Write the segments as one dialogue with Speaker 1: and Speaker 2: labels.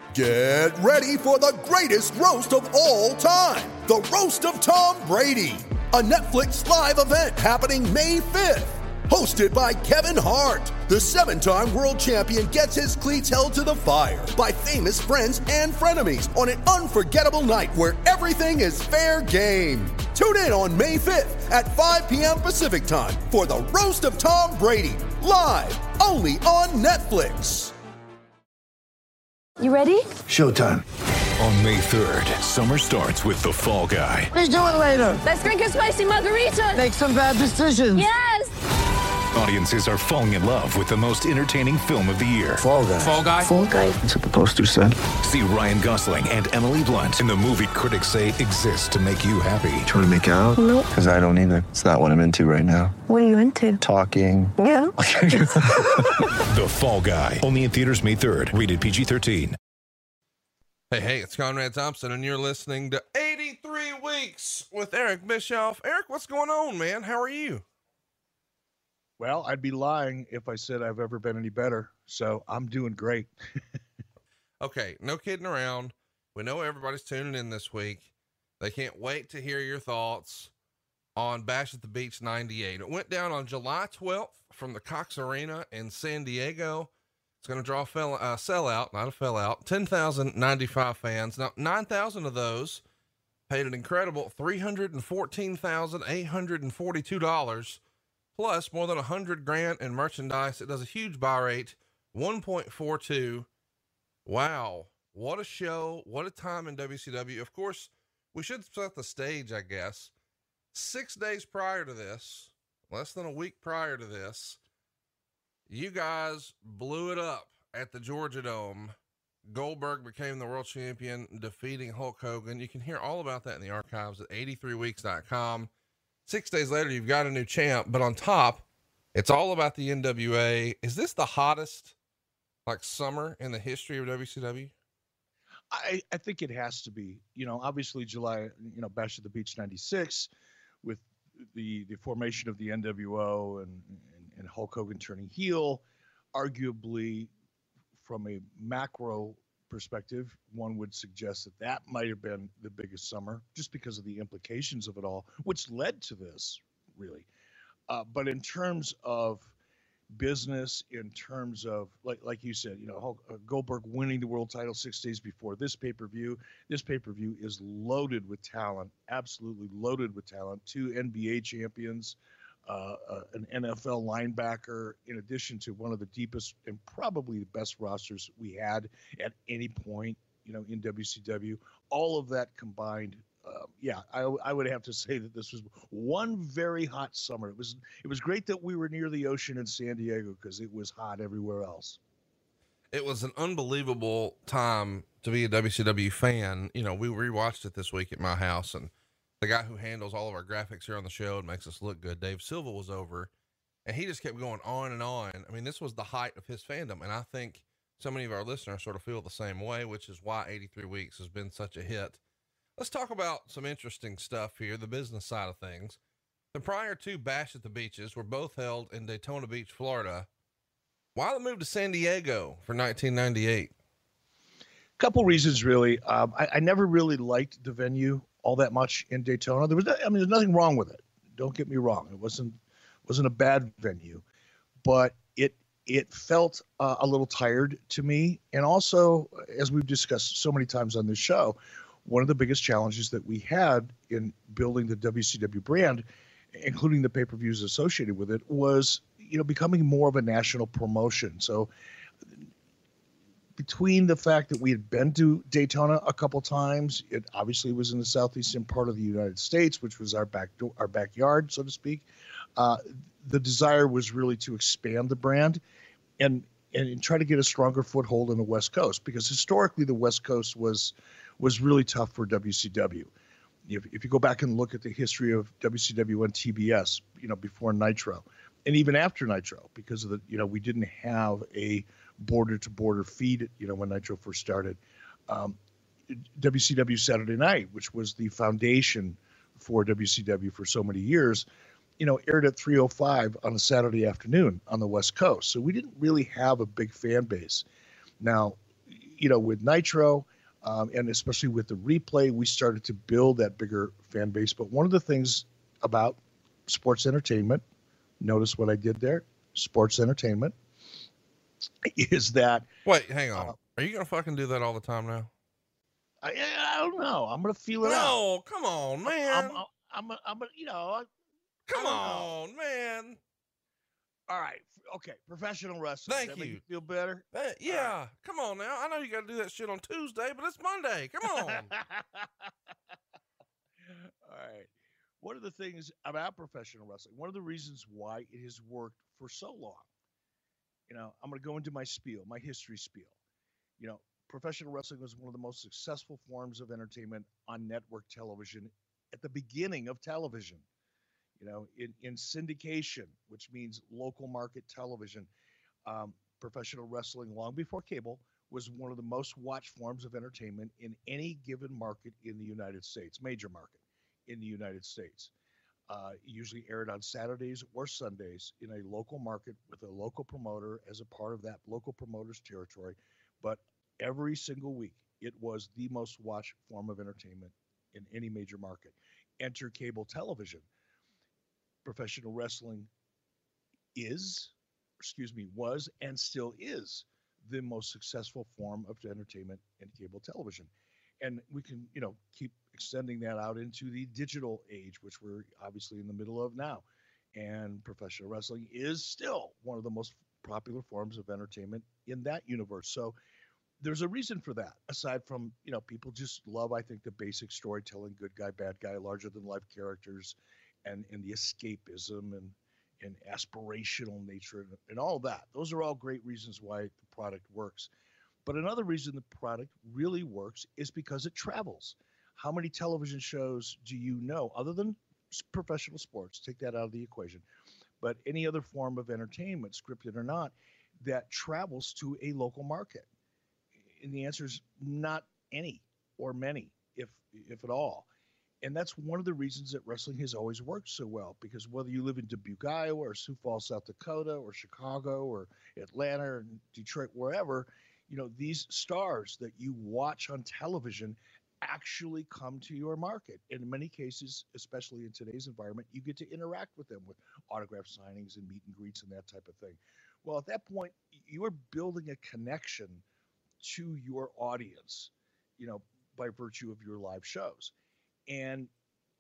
Speaker 1: Get ready for the greatest roast of all time, the Roast of Tom Brady, a Netflix live event happening May 5th. Hosted by Kevin Hart, the 7-time world champion gets his cleats held to the fire by famous friends and frenemies on an unforgettable night where everything is fair game. Tune in on May 5th at 5 p.m. Pacific time for the Roast of Tom Brady, live only on Netflix.
Speaker 2: You ready?
Speaker 3: Showtime.
Speaker 4: On May 3rd, summer starts with The Fall Guy.
Speaker 3: Let's do it later.
Speaker 2: Let's drink a spicy margarita.
Speaker 3: Make some bad decisions.
Speaker 2: Yes!
Speaker 4: Audiences are falling in love with the most entertaining film of the year.
Speaker 3: Fall Guy.
Speaker 4: Fall Guy?
Speaker 2: Fall guy.
Speaker 3: That's what the poster said.
Speaker 4: See Ryan Gosling and Emily Blunt in the movie critics say exists to make you happy.
Speaker 3: Trying to make it out?
Speaker 2: Nope.
Speaker 3: Because I don't either. It's not what I'm into right now.
Speaker 2: What are you into?
Speaker 3: Talking.
Speaker 2: Yeah.
Speaker 4: The Fall Guy. Only in theaters May 3rd. Rated PG-13.
Speaker 5: Hey, it's Conrad Thompson, and you're listening to 83 Weeks with Eric Bischoff. Eric, what's going on, man? How are you?
Speaker 6: Well, I'd be lying if I said I've ever been any better. So I'm doing great.
Speaker 5: Okay, no kidding around. We know everybody's tuning in this week. They can't wait to hear your thoughts on Bash at the Beach 98. It went down on July 12th from the Cox Arena in San Diego. It's going to draw a sellout, not a sellout, 10,095 fans. Now, 9,000 of those paid an incredible $314,842, plus more than $100,000 in merchandise. It does a huge buy rate, 1.42. Wow. What a show. What a time in WCW. Of course, we should set the stage, I guess. 6 days prior to this, less than a week prior to this, you guys blew it up at the Georgia Dome. Goldberg became the world champion, defeating Hulk Hogan. You can hear all about that in the archives at 83weeks.com. 6 days later, you've got a new champ, but on top, it's all about the NWA. Is this the hottest summer in the history of WCW?
Speaker 6: I think it has to be. Obviously July, Bash at the Beach 96 with the formation of the NWO and Hulk Hogan turning heel. Arguably, from a macro perspective, one would suggest that might have been the biggest summer just because of the implications of it all, which led to this, really. But in terms of business, in terms of, like you said, Hulk, Goldberg winning the world title 6 days before this pay-per-view. This pay-per-view is loaded with talent, absolutely loaded with talent. 2 NBA champions, an NFL linebacker, in addition to one of the deepest and probably the best rosters we had at any point, in WCW. All of that combined, I would have to say that this was one very hot summer. It was great that we were near the ocean in San Diego because it was hot everywhere else.
Speaker 5: It was an unbelievable time to be a WCW fan. We rewatched it this week at my house, and the guy who handles all of our graphics here on the show and makes us look good, Dave Silva, was over, and he just kept going on and on. I mean, this was the height of his fandom, and I think so many of our listeners sort of feel the same way, which is why 83 Weeks has been such a hit. Let's talk about some interesting stuff here, the business side of things. The prior 2 Bash at the Beaches were both held in Daytona Beach, Florida. Why the move to San Diego for 1998?
Speaker 6: Couple reasons, really. I never really liked the venue all that much in Daytona. There's nothing wrong with it. Don't get me wrong. It wasn't a bad venue, but it felt a little tired to me. And also, as we've discussed so many times on this show, one of the biggest challenges that we had in building the WCW brand, including the pay-per-views associated with it, was, becoming more of a national promotion. So between the fact that we had been to Daytona a couple times, it obviously was in the southeastern part of the United States, which was our backyard, so to speak. The desire was really to expand the brand and try to get a stronger foothold in the West Coast, because historically the West Coast was really tough for WCW. If you go back and look at the history of WCW and TBS, before Nitro, and even after Nitro, because of the, we didn't have a border-to-border feed, when Nitro first started. WCW Saturday Night, which was the foundation for WCW for so many years, aired at 3:05 on a Saturday afternoon on the West Coast. So we didn't really have a big fan base. Now, with Nitro, and especially with the replay, we started to build that bigger fan base. But one of the things about sports entertainment, notice what I did there, sports entertainment, is that.
Speaker 5: Wait, hang on. Are you going to fucking do that all the time now?
Speaker 6: I don't know. I'm going to feel it out.
Speaker 5: No, come on, man.
Speaker 6: I'm
Speaker 5: Come on, man.
Speaker 6: All right. Okay. Professional wrestling.
Speaker 5: Thank
Speaker 6: Does that
Speaker 5: you.
Speaker 6: make you feel better?
Speaker 5: Yeah. Right. Come on now. I know you got to do that shit on Tuesday, but it's Monday. Come on.
Speaker 6: All right. One of the things about professional wrestling, one of the reasons why it has worked for so long, I'm going to go into my spiel, my history spiel. Professional wrestling was one of the most successful forms of entertainment on network television at the beginning of television. In syndication, which means local market television, professional wrestling, long before cable, was one of the most watched forms of entertainment in any given market in the United States, major market in the United States. Usually aired on Saturdays or Sundays in a local market with a local promoter as a part of that local promoter's territory. But every single week, it was the most watched form of entertainment in any major market. Enter cable television. Professional wrestling was and still is the most successful form of entertainment in cable television. And we can, keep extending that out into the digital age, which we're obviously in the middle of now. And professional wrestling is still one of the most popular forms of entertainment in that universe. So there's a reason for that, aside from, people just love, I think, the basic storytelling, good guy, bad guy, larger than life characters, and the escapism and aspirational nature and all that. Those are all great reasons why the product works. But another reason the product really works is because it travels. How many television shows do you know, other than professional sports, take that out of the equation, but any other form of entertainment, scripted or not, that travels to a local market? And the answer is not any or many, if at all. And that's one of the reasons that wrestling has always worked so well, because whether you live in Dubuque, Iowa, or Sioux Falls, South Dakota, or Chicago, or Atlanta, or Detroit, wherever, these stars that you watch on television actually come to your market. In many cases, especially in today's environment, you get to interact with them with autograph signings and meet and greets and that type of thing. Well, at that point, you are building a connection to your audience, by virtue of your live shows. And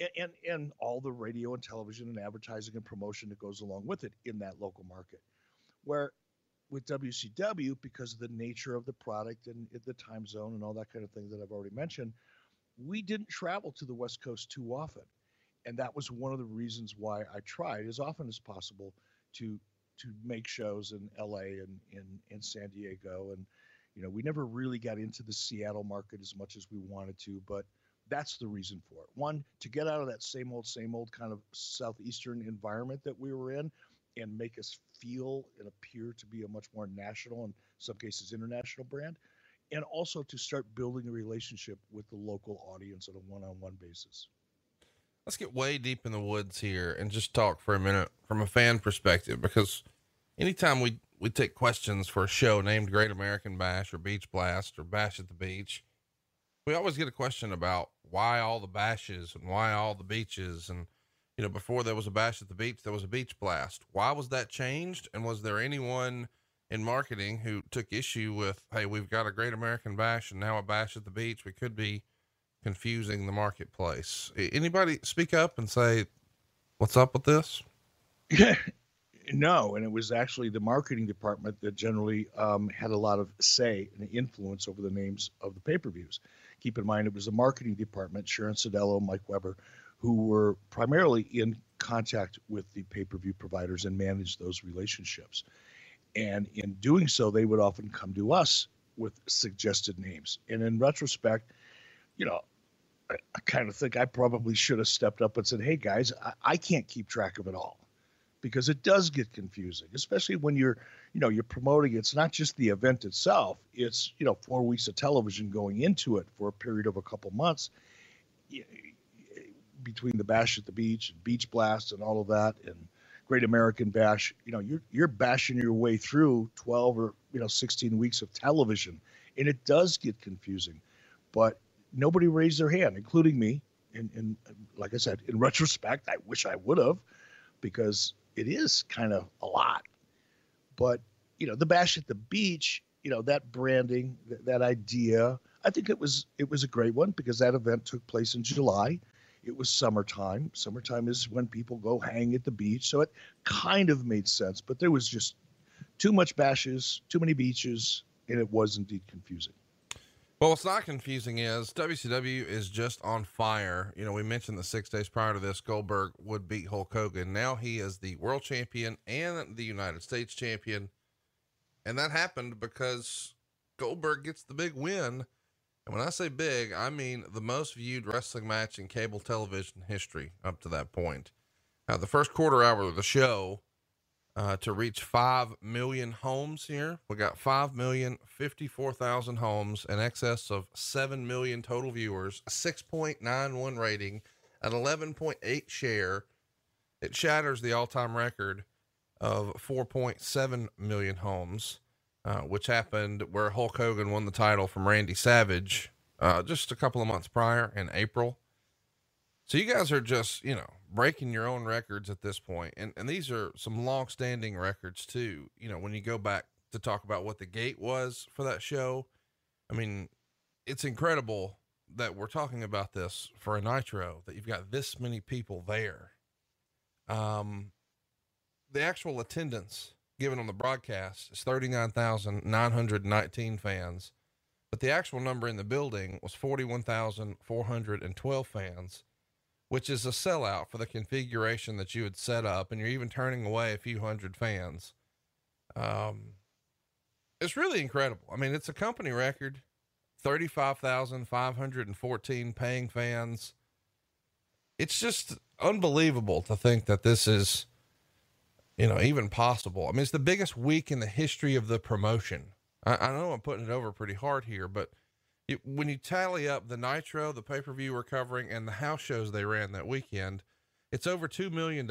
Speaker 6: all the radio and television and advertising and promotion that goes along with it in that local market. Where with WCW, because of the nature of the product and the time zone and all that kind of thing that I've already mentioned, we didn't travel to the West Coast too often. And that was one of the reasons why I tried as often as possible to make shows in LA and in San Diego. And, we never really got into the Seattle market as much as we wanted to, but that's the reason for it. One, to get out of that same old kind of Southeastern environment that we were in and make us feel and appear to be a much more national, in some cases international brand, and also to start building a relationship with the local audience on a one-on-one basis.
Speaker 5: Let's get way deep in the woods here and just talk for a minute from a fan perspective, because anytime we take questions for a show named Great American Bash or Beach Blast or Bash at the Beach, we always get a question about why all the bashes and why all the beaches. And, before there was a Bash at the Beach, there was a Beach Blast. Why was that changed? And was there anyone in marketing who took issue with, hey, we've got a Great American Bash and now a Bash at the Beach? We could be confusing the marketplace. Anybody speak up and say, what's up with this?
Speaker 6: No, and it was actually the marketing department that generally had a lot of say and influence over the names of the pay-per-views. Keep in mind, it was the marketing department, Sharon Sadello, Mike Weber, who were primarily in contact with the pay-per-view providers and managed those relationships. And in doing so, they would often come to us with suggested names. And in retrospect, I kind of think I probably should have stepped up and said, hey guys, I can't keep track of it all, because it does get confusing, especially when you're promoting. It's not just the event itself. It's, 4 weeks of television going into it for a period of a couple months between the Bash at the Beach and Beach Blast and all of that and Great American Bash. You're bashing your way through 12 or 16 weeks of television, And it does get confusing, but nobody raised their hand, including me. And like I said, in retrospect, I wish I would have, because it is kind of a lot. But, the Bash at the Beach, that branding, that idea, I think it was a great one, because that event took place in July. It was summertime. Summertime is when people go hang at the beach. So it kind of made sense, but there was just too much bashes, too many beaches, and it was indeed confusing.
Speaker 5: Well, what's not confusing is WCW is just on fire. We mentioned the 6 days prior to this, Goldberg would beat Hulk Hogan. Now he is the world champion and the United States champion. And that happened because Goldberg gets the big win. And when I say big, I mean the most viewed wrestling match in cable television history up to that point. The first quarter hour of the show, to reach 5 million homes here. We got 5,054,000 homes, in excess of 7 million total viewers, a 6.91 rating, an 11.8 share. It shatters the all-time record of 4.7 million homes, which happened where Hulk Hogan won the title from Randy Savage, just a couple of months prior in April. So you guys are just, breaking your own records at this point. And these are some long-standing records too. When you go back to talk about what the gate was for that show, I mean, it's incredible that we're talking about this for a Nitro, that you've got this many people there. The actual attendance given on the broadcast is 39,919 fans, but the actual number in the building was 41,412 fans, which is a sellout for the configuration that you had set up. And you're even turning away a few hundred fans. It's really incredible. I mean, it's a company record, 35,514 paying fans. It's just unbelievable to think that this is, even possible. I mean, it's the biggest week in the history of the promotion. I know I'm putting it over pretty hard here, but when you tally up the Nitro, the pay-per-view we're covering, and the house shows they ran that weekend, it's over $2 million,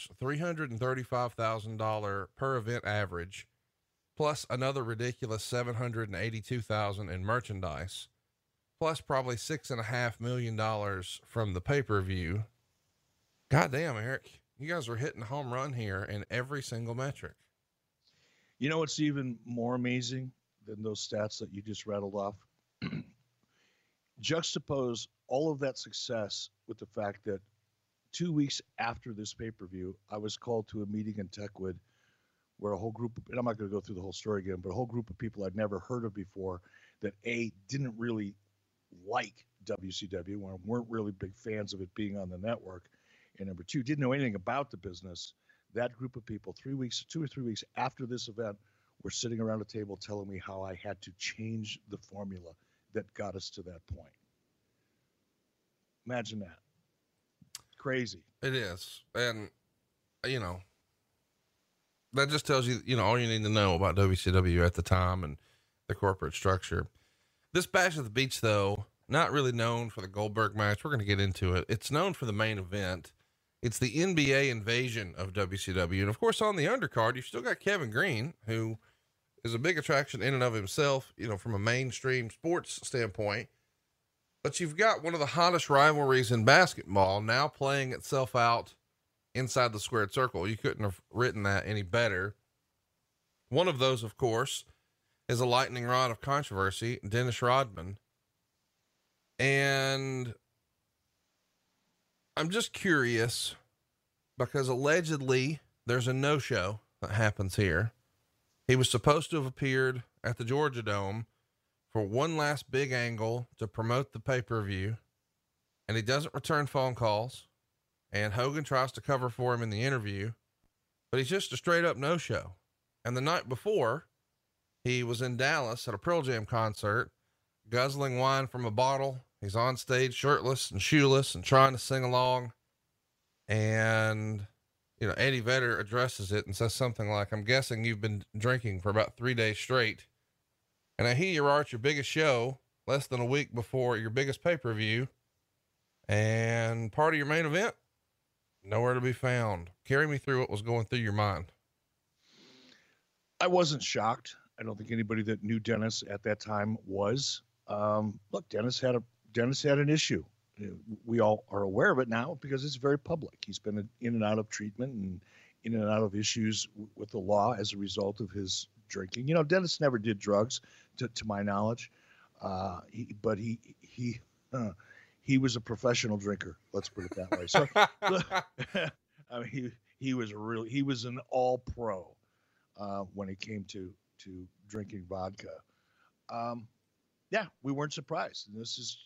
Speaker 5: $335,000 per event average, plus another ridiculous $782,000 in merchandise, plus probably $6.5 million from the pay-per-view. Goddamn, Eric, you guys are hitting a home run here in every single metric.
Speaker 6: What's even more amazing than those stats that you just rattled off? Juxtapose all of that success with the fact that 2 weeks after this pay-per-view, I was called to a meeting in Techwood where a whole group of, and I'm not going to go through the whole story again, but a whole group of people I'd never heard of before that didn't really like WCW, weren't really big fans of it being on the network, and number two, didn't know anything about the business. That group of people, 2 or 3 weeks after this event, were sitting around a table telling me how I had to change the formula that got us to that point. Imagine that. Crazy.
Speaker 5: It is. And, that just tells you, all you need to know about WCW at the time and the corporate structure. This Bash at the Beach, though, not really known for the Goldberg match. We're going to get into it. It's known for the main event. It's the NBA invasion of WCW. And of course, on the undercard, you've still got Kevin Green, who is a big attraction in and of himself, from a mainstream sports standpoint. But you've got one of the hottest rivalries in basketball now playing itself out inside the squared circle. You couldn't have written that any better. One of those, of course, is a lightning rod of controversy, Dennis Rodman. And I'm just curious because allegedly there's a no-show that happens here. He was supposed to have appeared at the Georgia Dome for one last big angle to promote the pay-per-view, and he doesn't return phone calls, and Hogan tries to cover for him in the interview, but he's just a straight up no-show. And the night before, he was in Dallas at a Pearl Jam concert, guzzling wine from a bottle. He's on stage shirtless and shoeless and trying to sing along. And, Eddie Vedder addresses it and says something like, "I'm guessing you've been drinking for about 3 days straight. And I hear you are at your biggest show less than a week before your biggest pay-per-view. And part of your main event, nowhere to be found." Carry me through what was going through your mind.
Speaker 6: I wasn't shocked. I don't think anybody that knew Dennis at that time was. Look, Dennis had an issue. We all are aware of it now because it's very public. He's been in and out of treatment and in and out of issues with the law as a result of his drinking. Dennis never did drugs, to my knowledge, but he was a professional drinker. Let's put it that way. So, I mean, he was an all pro when it came to drinking vodka. Yeah, we weren't surprised. And this is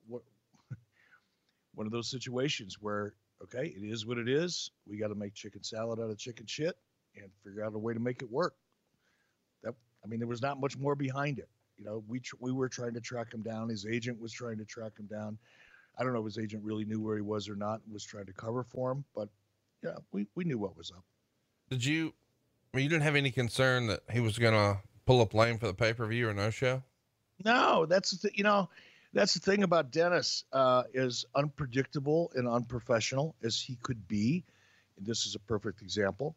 Speaker 6: one of those situations where, okay, it is what it is. We got to make chicken salad out of chicken shit and figure out a way to make it work. There was not much more behind it. We were trying to track him down. His agent was trying to track him down. I don't know if his agent really knew where he was or not and was trying to cover for him, but yeah, we knew what was up.
Speaker 5: You didn't have any concern that he was going to pull up lame for the pay-per-view or no show?
Speaker 6: No, that's the thing about Dennis, as unpredictable and unprofessional as he could be. And this is a perfect example.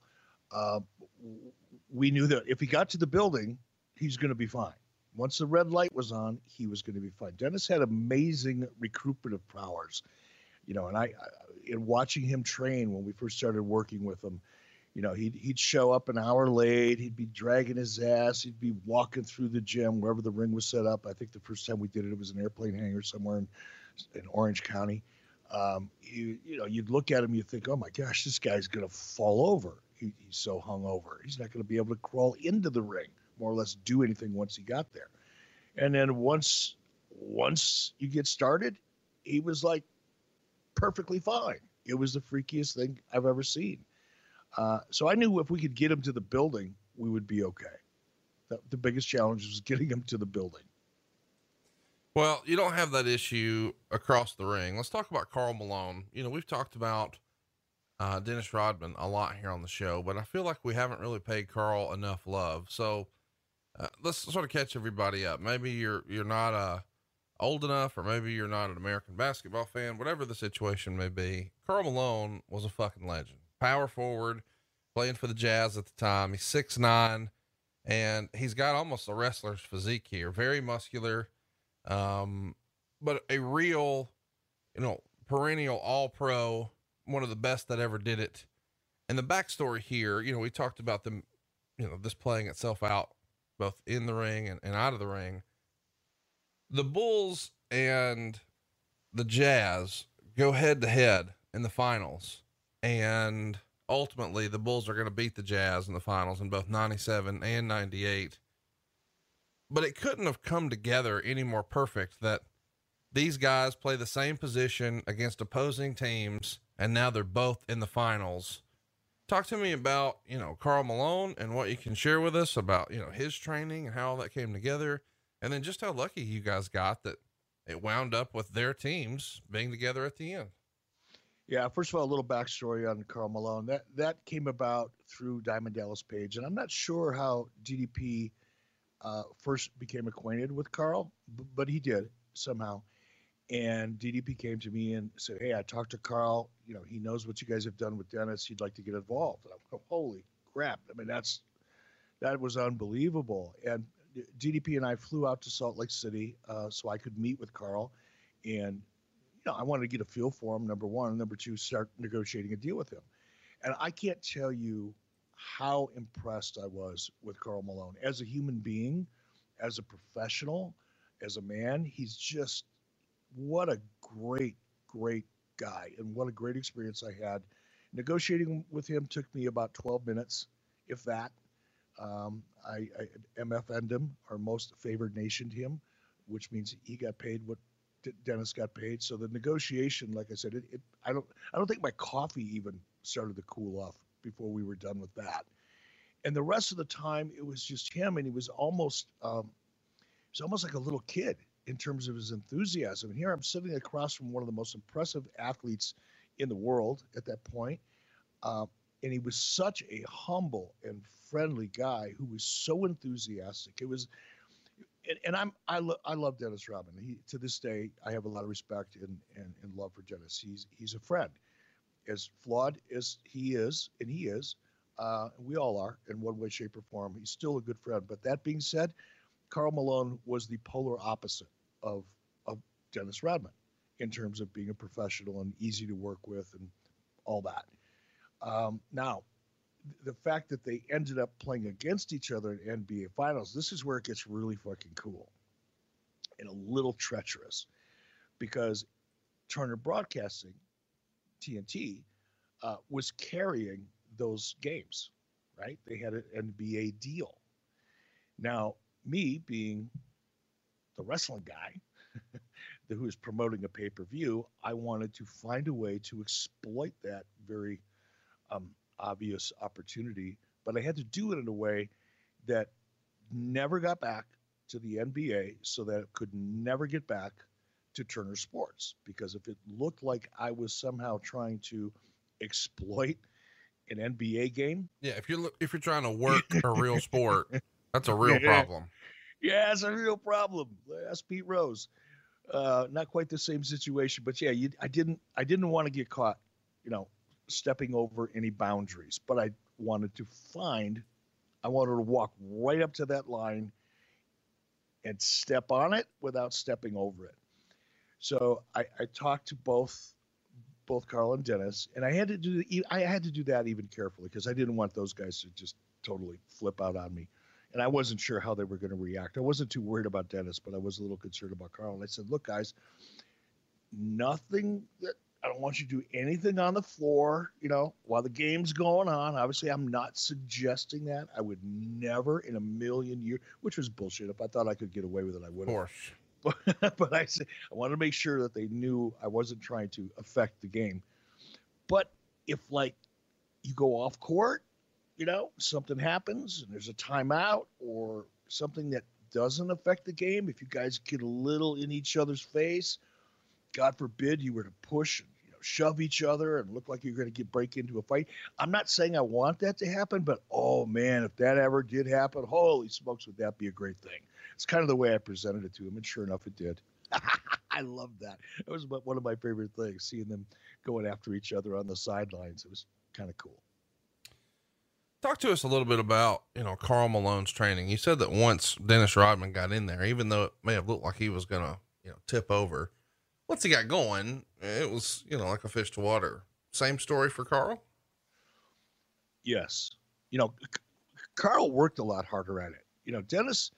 Speaker 6: We knew that if he got to the building, he's going to be fine. Once the red light was on, he was going to be fine. Dennis had amazing recuperative powers, and in watching him train when we first started working with him, he'd show up an hour late. He'd be dragging his ass. He'd be walking through the gym wherever the ring was set up. I think the first time we did it, it was an airplane hangar somewhere in Orange County. You'd look at him, you think, oh my gosh, this guy's going to fall over. He's so hungover. He's not going to be able to crawl into the ring, more or less do anything once he got there. And then once you get started, he was like perfectly fine. It was the freakiest thing I've ever seen. So I knew if we could get him to the building, we would be okay. The biggest challenge was getting him to the building.
Speaker 5: Well, you don't have that issue across the ring. Let's talk about Karl Malone. We've talked about Dennis Rodman a lot here on the show, but I feel like we haven't really paid Karl enough love. So let's sort of catch everybody up. Maybe you're not old enough, or maybe you're not an American basketball fan, whatever the situation may be. Karl Malone was a fucking legend. Power forward, playing for the Jazz at the time. He's 6'9", and he's got almost a wrestler's physique here. Very muscular, but a real, perennial all-pro, one of the best that ever did it. And the backstory here, we talked about them, this playing itself out both in the ring and out of the ring. The Bulls and the Jazz go head to head in the finals. And ultimately the Bulls are going to beat the Jazz in the finals in both 97 and 98. But it couldn't have come together any more perfect that these guys play the same position against opposing teams, and now they're both in the finals. Talk to me about, Karl Malone and what you can share with us about, his training and how all that came together. And then just how lucky you guys got that it wound up with their teams being together at the end.
Speaker 6: Yeah, first of all, a little backstory on Karl Malone. That came about through Diamond Dallas Page, and I'm not sure how DDP first became acquainted with Karl, but he did somehow. And DDP came to me and said, "Hey, I talked to Karl. He knows what you guys have done with Dennis. He'd like to get involved." And I'm like, holy crap! That was unbelievable. And DDP and I flew out to Salt Lake City so I could meet with Karl, and I wanted to get a feel for him, number one. Number two, start negotiating a deal with him. And I can't tell you how impressed I was with Karl Malone as a human being, as a professional, as a man. He's just, what a great, great guy, and what a great experience I had. Negotiating with him took me about 12 minutes, if that. I MFN'd him, or most favored nationed him, which means he got paid what Dennis got paid. So the negotiation, like I said, I don't think my coffee even started to cool off before we were done with that. And the rest of the time, it was just him, and he was almost like a little kid in terms of his enthusiasm. And here I'm sitting across from one of the most impressive athletes in the world at that point. And he was such a humble and friendly guy who was so enthusiastic. It was, and I love Dennis Rodman. To this day, I have a lot of respect and love for Dennis. He's a friend. As flawed as he is, We all are in one way, shape, or form. He's still a good friend. But that being said, Karl Malone was the polar opposite of Dennis Rodman in terms of being a professional and easy to work with and all that. Now, the fact that they ended up playing against each other in NBA Finals, this is where it gets really fucking cool and a little treacherous, because Turner Broadcasting, TNT, was carrying those games, right? They had an NBA deal. Now, me being the wrestling guy who is promoting a pay-per-view, I wanted to find a way to exploit that very obvious opportunity, but I had to do it in a way that never got back to the NBA, so that it could never get back to Turner Sports. Because if it looked like I was somehow trying to exploit an NBA game,
Speaker 5: Yeah, if you're trying to work a real sport, that's a real problem.
Speaker 6: Yeah, it's a real problem. Ask Pete Rose. Not quite the same situation, but yeah, I didn't want to get caught, stepping over any boundaries, but I wanted to walk right up to that line and step on it without stepping over it. So I talked to both Karl and Dennis, and I had to do that even carefully, because I didn't want those guys to just totally flip out on me. And I wasn't sure how they were going to react. I wasn't too worried about Dennis, but I was a little concerned about Karl. And I said, look, guys, I don't want you to do anything on the floor, while the game's going on. Obviously, I'm not suggesting that. I would never in a million years, which was bullshit. If I thought I could get away with it, I would have.
Speaker 5: Of course.
Speaker 6: But I said, I wanted to make sure that they knew I wasn't trying to affect the game. But if, you go off court, something happens and there's a timeout or something that doesn't affect the game, if you guys get a little in each other's face, God forbid you were to push and shove each other and look like you're going to break into a fight. I'm not saying I want that to happen, but oh man, if that ever did happen, holy smokes, would that be a great thing. It's kind of the way I presented it to him, and sure enough, it did. I loved that. It was one of my favorite things, seeing them going after each other on the sidelines. It was kind of cool.
Speaker 5: Talk to us a little bit about, Karl Malone's training. You said that once Dennis Rodman got in there, even though it may have looked like he was going to, tip over, once he got going, it was, like a fish to water. Same story for Karl?
Speaker 6: Yes. Karl worked a lot harder at it.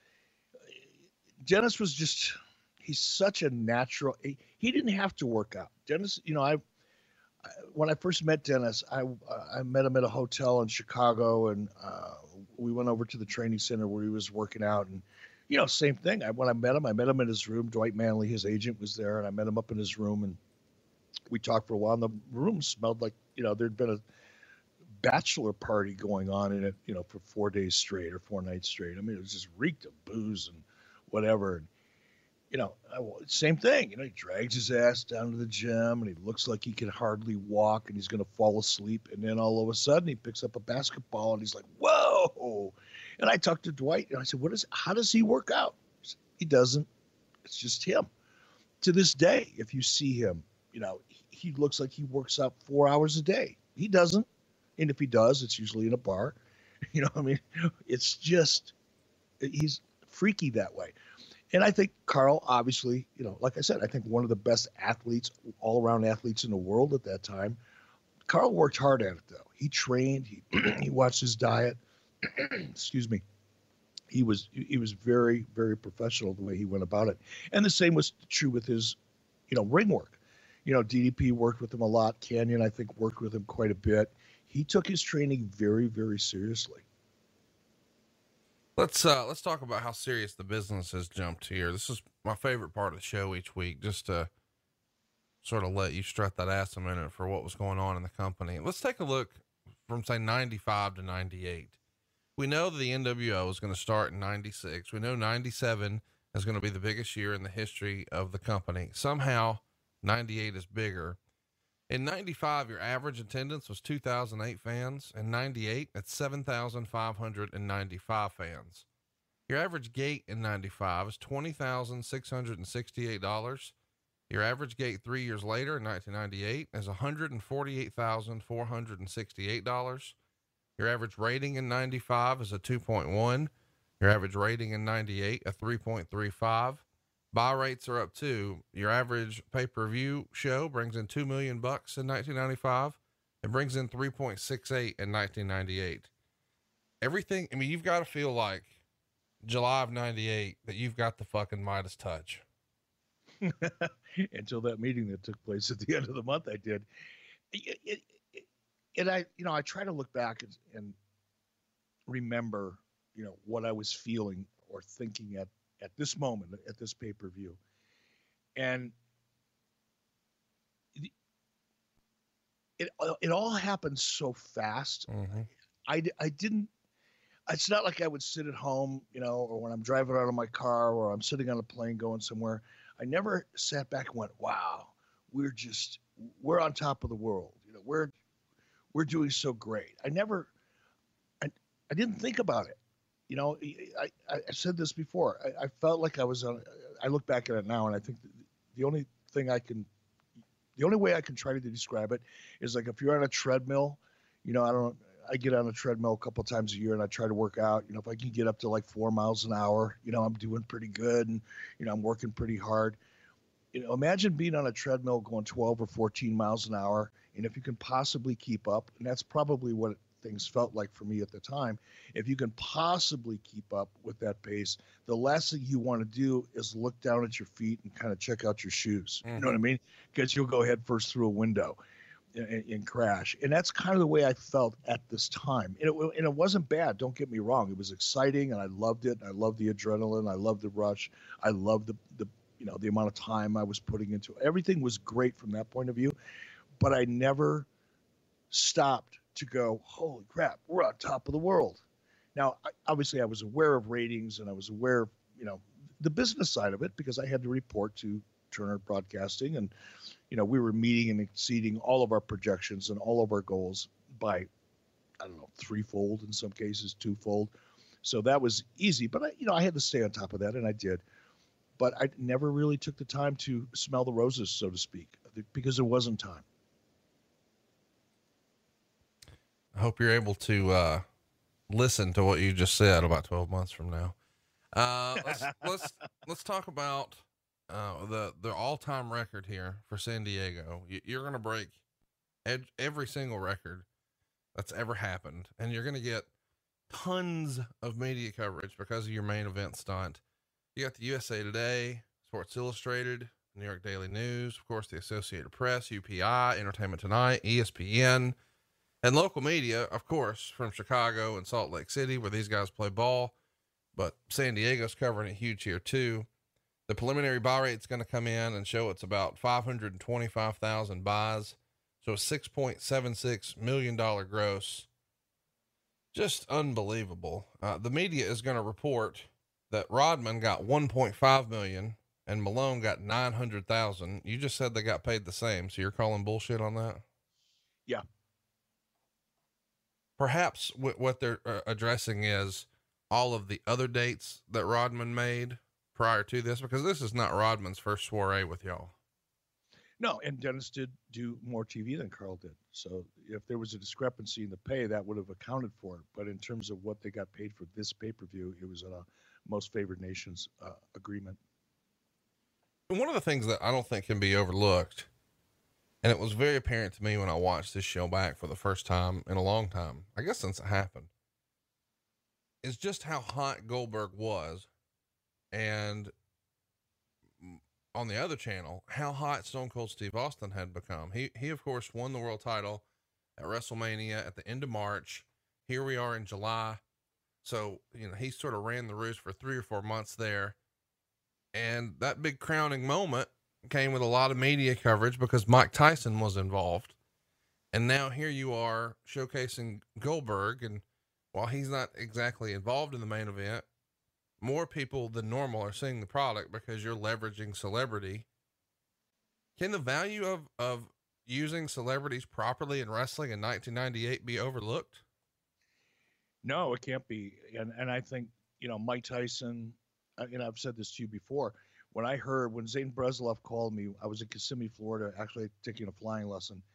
Speaker 6: Dennis was just, he's such a natural, he didn't have to work out. Dennis, when I first met Dennis, I met him at a hotel in Chicago, and we went over to the training center where he was working out, and same thing. When I met him in his room. Dwight Manley, his agent, was there, and I met him up in his room, and we talked for a while. And the room smelled like, there'd been a bachelor party going on in it, for 4 days straight or 4 nights straight. I mean, it was just reeked of booze and whatever. And, same thing. He drags his ass down to the gym, and he looks like he can hardly walk, and he's going to fall asleep. And then all of a sudden, he picks up a basketball, and he's like, whoa. And I talked to Dwight, and I said, how does he work out? He said, he doesn't. It's just him. To this day, if you see him, he looks like he works out 4 hours a day. He doesn't. And if he does, it's usually in a bar. It's just, he's freaky that way. And I think Karl, obviously, like I said, I think one of the best athletes, all-around athletes in the world at that time. Karl worked hard at it, though. He trained. He watched his diet. Excuse me. He was very, very professional the way he went about it. And the same was true with his, ring work. DDP worked with him a lot. Canyon, I think, worked with him quite a bit. He took his training very, very seriously.
Speaker 5: Let's talk about how serious the business has jumped here. This is my favorite part of the show each week, just to sort of let you strut that ass a minute for what was going on in the company. Let's take a look from, say, 95 to 98. We know that the NWO is going to start in 96. We know 97 is going to be the biggest year in the history of the company. Somehow 98 is bigger. In 95, your average attendance was 2,008 fans. In 98, it's 7,595 fans. Your average gate in 95 is $20,668. Your average gate 3 years later in 1998 is $148,468. Your average rating in 95 is a 2.1. Your average rating in 98, a 3.35. Buy rates are up too. Your average pay-per-view show brings in $2 million in 1995. It brings in 3.68 in 1998. Everything. I mean, you've got to feel like July of 98 that you've got the fucking Midas touch.
Speaker 6: Until that meeting that took place at the end of the month, I did. And I try to look back and remember, what I was feeling or thinking at this moment, at this pay-per-view. And it all happened so fast.
Speaker 5: Mm-hmm.
Speaker 6: I didn't, it's not like I would sit at home, or when I'm driving out of my car or I'm sitting on a plane going somewhere. I never sat back and went, wow, we're on top of the world. We're doing so great. I didn't think about it. I said this before. I felt like I was on. I look back at it now, and I think the only way I can try to describe it is like if you're on a treadmill. I get on a treadmill a couple of times a year, and I try to work out. If I can get up to like 4 miles an hour, I'm doing pretty good, and I'm working pretty hard. Imagine being on a treadmill going 12 or 14 miles an hour, and if you can possibly keep up, and that's probably what things felt like for me at the time. If you can possibly keep up with that pace, the last thing you want to do is look down at your feet and kind of check out your shoes.
Speaker 5: Mm-hmm.
Speaker 6: You know what I mean? Because you'll go head first through a window and crash. And that's kind of the way I felt at this time. And it wasn't bad. Don't get me wrong. It was exciting, and I loved it. I loved the adrenaline. I loved the rush. I loved the amount of time I was putting into it. Everything was great from that point of view, but I never stopped to go, holy crap, we're on top of the world. Now, obviously I was aware of ratings, and I was aware of, the business side of it, because I had to report to Turner Broadcasting, and, we were meeting and exceeding all of our projections and all of our goals by, I don't know, threefold, in some cases, twofold. So that was easy, but I had to stay on top of that, and I did. But I never really took the time to smell the roses, so to speak, because there wasn't time.
Speaker 5: I hope you're able to listen to what you just said about 12 months from now. Let's talk about the all-time record here for San Diego. You're going to break every single record that's ever happened, and you're going to get tons of media coverage because of your main event stunt. You got the USA Today, Sports Illustrated, New York Daily News, of course, the Associated Press, UPI, Entertainment Tonight, ESPN, and local media, of course, from Chicago and Salt Lake City, where these guys play ball. But San Diego's covering it huge here too. The preliminary buy rate's going to come in and show it's about 525,000 buys. So a $6.76 million gross. Just unbelievable. The media is going to report that Rodman got 1.5 million and Malone got 900,000. You just said they got paid the same. So you're calling bullshit on that?
Speaker 6: Yeah.
Speaker 5: Perhaps what they're addressing is all of the other dates that Rodman made prior to this, because this is not Rodman's first soiree with y'all.
Speaker 6: No, and Dennis did do more TV than Carl did. So if there was a discrepancy in the pay, that would have accounted for it. But in terms of what they got paid for this pay-per-view, it was a most favored nations agreement.
Speaker 5: And one of the things that I don't think can be overlooked, and it was very apparent to me when I watched this show back for the first time in a long time, I guess since it happened, is just how hot Goldberg was. And on the other channel, how hot Stone Cold Steve Austin had become. He of course won the world title at WrestleMania at the end of March. Here we are in July. So, he sort of ran the roost for 3 or 4 months there. And that big crowning moment came with a lot of media coverage because Mike Tyson was involved. And now here you are showcasing Goldberg. And while he's not exactly involved in the main event, more people than normal are seeing the product because you're leveraging celebrity. Can the value of using celebrities properly in wrestling in 1998 be overlooked?
Speaker 6: No, it can't be. And I think, Mike Tyson, and I've said this to you before, when Zane Bresloff called me, I was in Kissimmee, Florida, actually taking a flying lesson.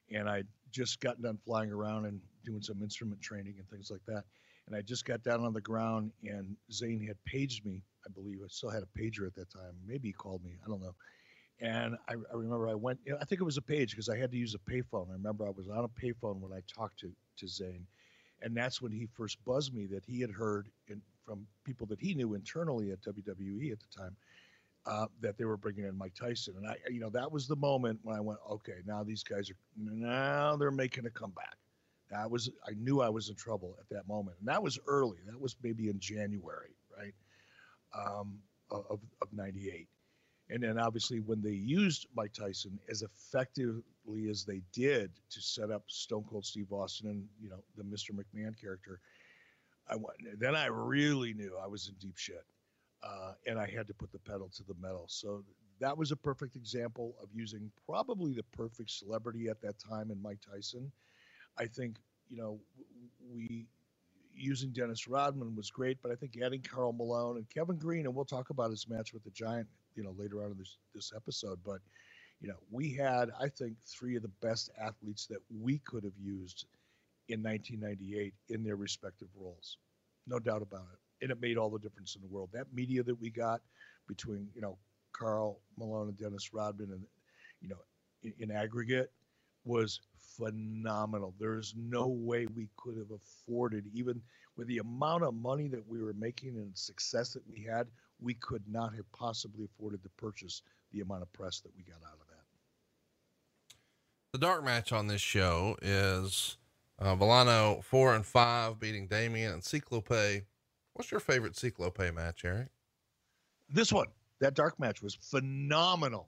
Speaker 6: and I'd just gotten done flying around and doing some instrument training and things like that. And I just got down on the ground, and Zane had paged me. I believe I still had a pager at that time. Maybe he called me. I don't know. And I remember I went. I think it was a page because I had to use a payphone. I remember I was on a payphone when I talked to Zane, and that's when he first buzzed me that he had heard from people that he knew internally at WWE at the time that they were bringing in Mike Tyson. And that was the moment when I went, okay, now these guys they're making a comeback. I knew I was in trouble at that moment, and that was early. That was maybe in January, right, of '98. And then obviously when they used Mike Tyson as effectively as they did to set up Stone Cold Steve Austin and the Mr. McMahon character, then I really knew I was in deep shit, and I had to put the pedal to the metal. So that was a perfect example of using probably the perfect celebrity at that time in Mike Tyson. I think, we using Dennis Rodman was great, but I think adding Karl Malone and Kevin Green, and we'll talk about his match with the Giant, later on in this episode. But, we had, I think, three of the best athletes that we could have used in 1998 in their respective roles. No doubt about it. And it made all the difference in the world. That media that we got between, Karl Malone and Dennis Rodman and, in aggregate, was phenomenal. There's no way we could have afforded, even with the amount of money that we were making and success that we had, we could not have possibly afforded to purchase the amount of press that we got out of that.
Speaker 5: The dark match on this show is Villano 4 and 5 beating Damien and Cyclope. What's your favorite Cyclope match, Eric?
Speaker 6: This one, that dark match was phenomenal.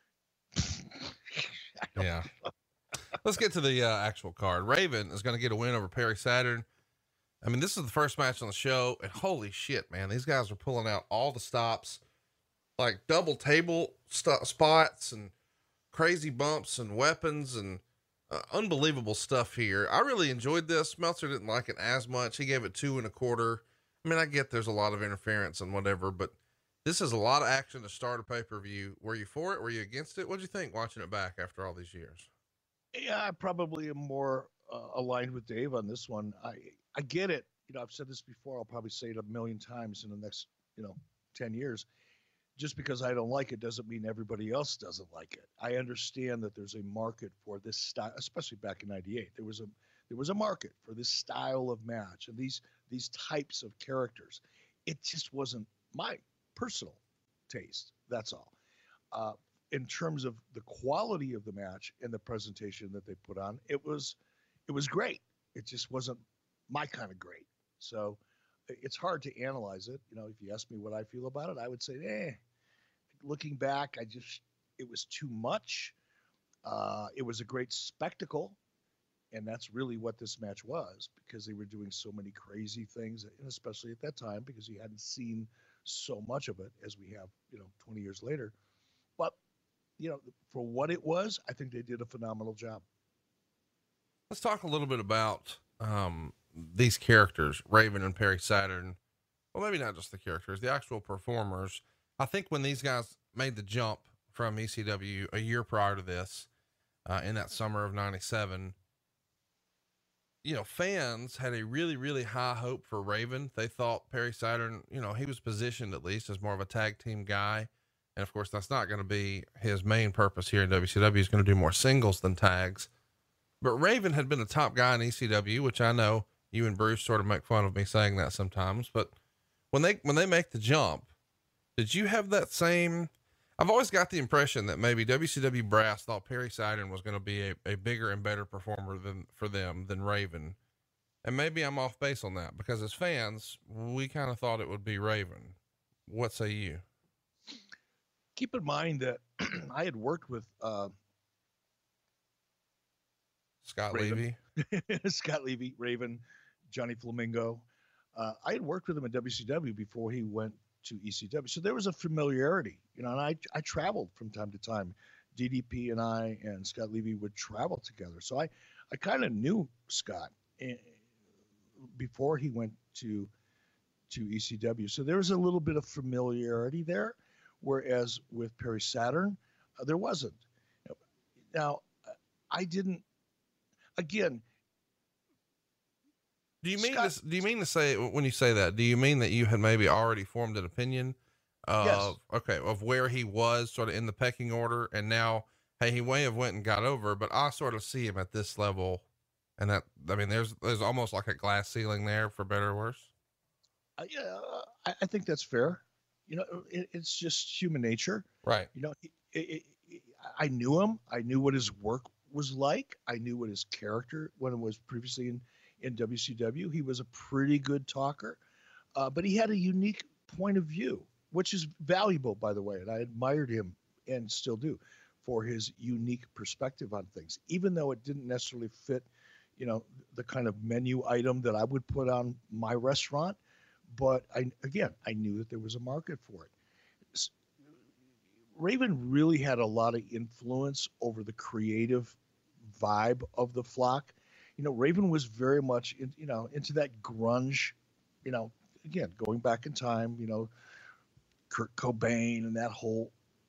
Speaker 5: Yeah. Let's get to the actual card. Raven is going to get a win over Perry Saturn. I mean, this is the first match on the show, and holy shit, man, these guys are pulling out all the stops, like double table spots and crazy bumps and weapons and unbelievable stuff here. I really enjoyed this. Meltzer didn't like it as much. He gave it 2 1/4. I mean, I get there's a lot of interference and whatever, but this is a lot of action to start a pay-per-view. Were you for it? Were you against it? What'd you think watching it back after all these years?
Speaker 6: Yeah, I probably am more aligned with Dave on this one. I get it. I've said this before. I'll probably say it a million times in the next, 10 years. Just because I don't like it doesn't mean everybody else doesn't like it. I understand that there's a market for this style, especially back in '98. There was a market for this style of match and these types of characters. It just wasn't my personal taste. That's all. In terms of the quality of the match and the presentation that they put on, it was great. It just wasn't my kind of great. So it's hard to analyze it. If you ask me what I feel about it, I would say, looking back, it was too much. It was a great spectacle. And that's really what this match was, because they were doing so many crazy things, and especially at that time, because you hadn't seen so much of it as we have, 20 years later. But, for what it was, I think they did a phenomenal job.
Speaker 5: Let's talk a little bit about these characters, Raven and Perry Saturn. Well, maybe not just the characters, the actual performers. I think when these guys made the jump from ECW a year prior to this, in that summer of '97, fans had a really, really high hope for Raven. They thought Perry Saturn, he was positioned at least as more of a tag team guy. And of course, that's not going to be his main purpose here in WCW. He's going to do more singles than tags. But Raven had been a top guy in ECW, which I know you and Bruce sort of make fun of me saying that sometimes. But when they make the jump, did you have that same? I've always got the impression that maybe WCW brass thought Perry Saturn was going to be a bigger and better performer than Raven. And maybe I'm off base on that, because as fans, we kind of thought it would be Raven. What say you?
Speaker 6: Keep in mind that I had worked with
Speaker 5: Scott
Speaker 6: Raven.
Speaker 5: Levy,
Speaker 6: Scott Levy, Raven, Johnny Flamingo. I had worked with him at WCW before he went to ECW. So there was a familiarity, and I traveled from time to time. DDP and I and Scott Levy would travel together. So I kind of knew Scott before he went to ECW. So there was a little bit of familiarity there, whereas with Perry Saturn, there wasn't. Now, I didn't again,
Speaker 5: Do you mean
Speaker 6: Scott-
Speaker 5: this? Do you mean to say when you say that? Do you mean that you had maybe already formed an opinion of of where he was sort of in the pecking order, and now hey, he may have went and got over, but I sort of see him at this level, and that I mean, there's almost like a glass ceiling there, for better or worse.
Speaker 6: Yeah, I think that's fair. You know, it's just human nature.
Speaker 5: Right.
Speaker 6: You know, I knew him. I knew what his work was like. I knew what his character when it was previously in WCW. He was a pretty good talker, but he had a unique point of view, which is valuable, by the way. And I admired him and still do for his unique perspective on things, even though it didn't necessarily fit, you know, the kind of menu item that I would put on my restaurant. But I knew that there was a market for it. Raven really had a lot of influence over the creative vibe of the flock. You know, Raven was very much into that grunge, you know, again, going back in time, you know, Kurt Cobain and that whole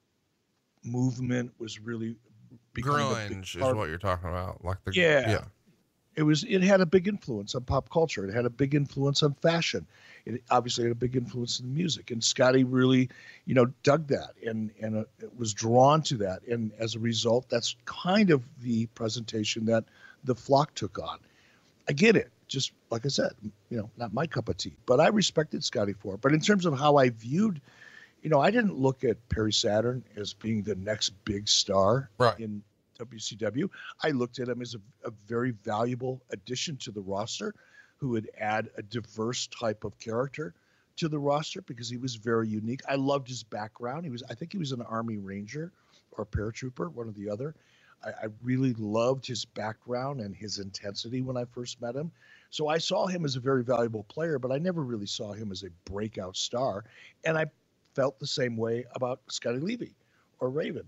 Speaker 6: movement was really
Speaker 5: grunge is what you're talking about. Like the
Speaker 6: yeah. It had a big influence on pop culture. It had a big influence on fashion. It obviously had a big influence in the music. And Scotty really, you know, dug that and was drawn to that. And as a result, that's kind of the presentation that the flock took on. I get it. Just like I said, you know, not my cup of tea, but I respected Scotty for it. But in terms of how I viewed, you know, I didn't look at Perry Saturn as being the next big star in WCW. I looked at him as a very valuable addition to the roster who would add a diverse type of character to the roster because he was very unique. I loved his background. I think he was an Army Ranger or paratrooper, one or the other. I really loved his background and his intensity when I first met him. So I saw him as a very valuable player, but I never really saw him as a breakout star. And I felt the same way about Scotty Levy or Raven.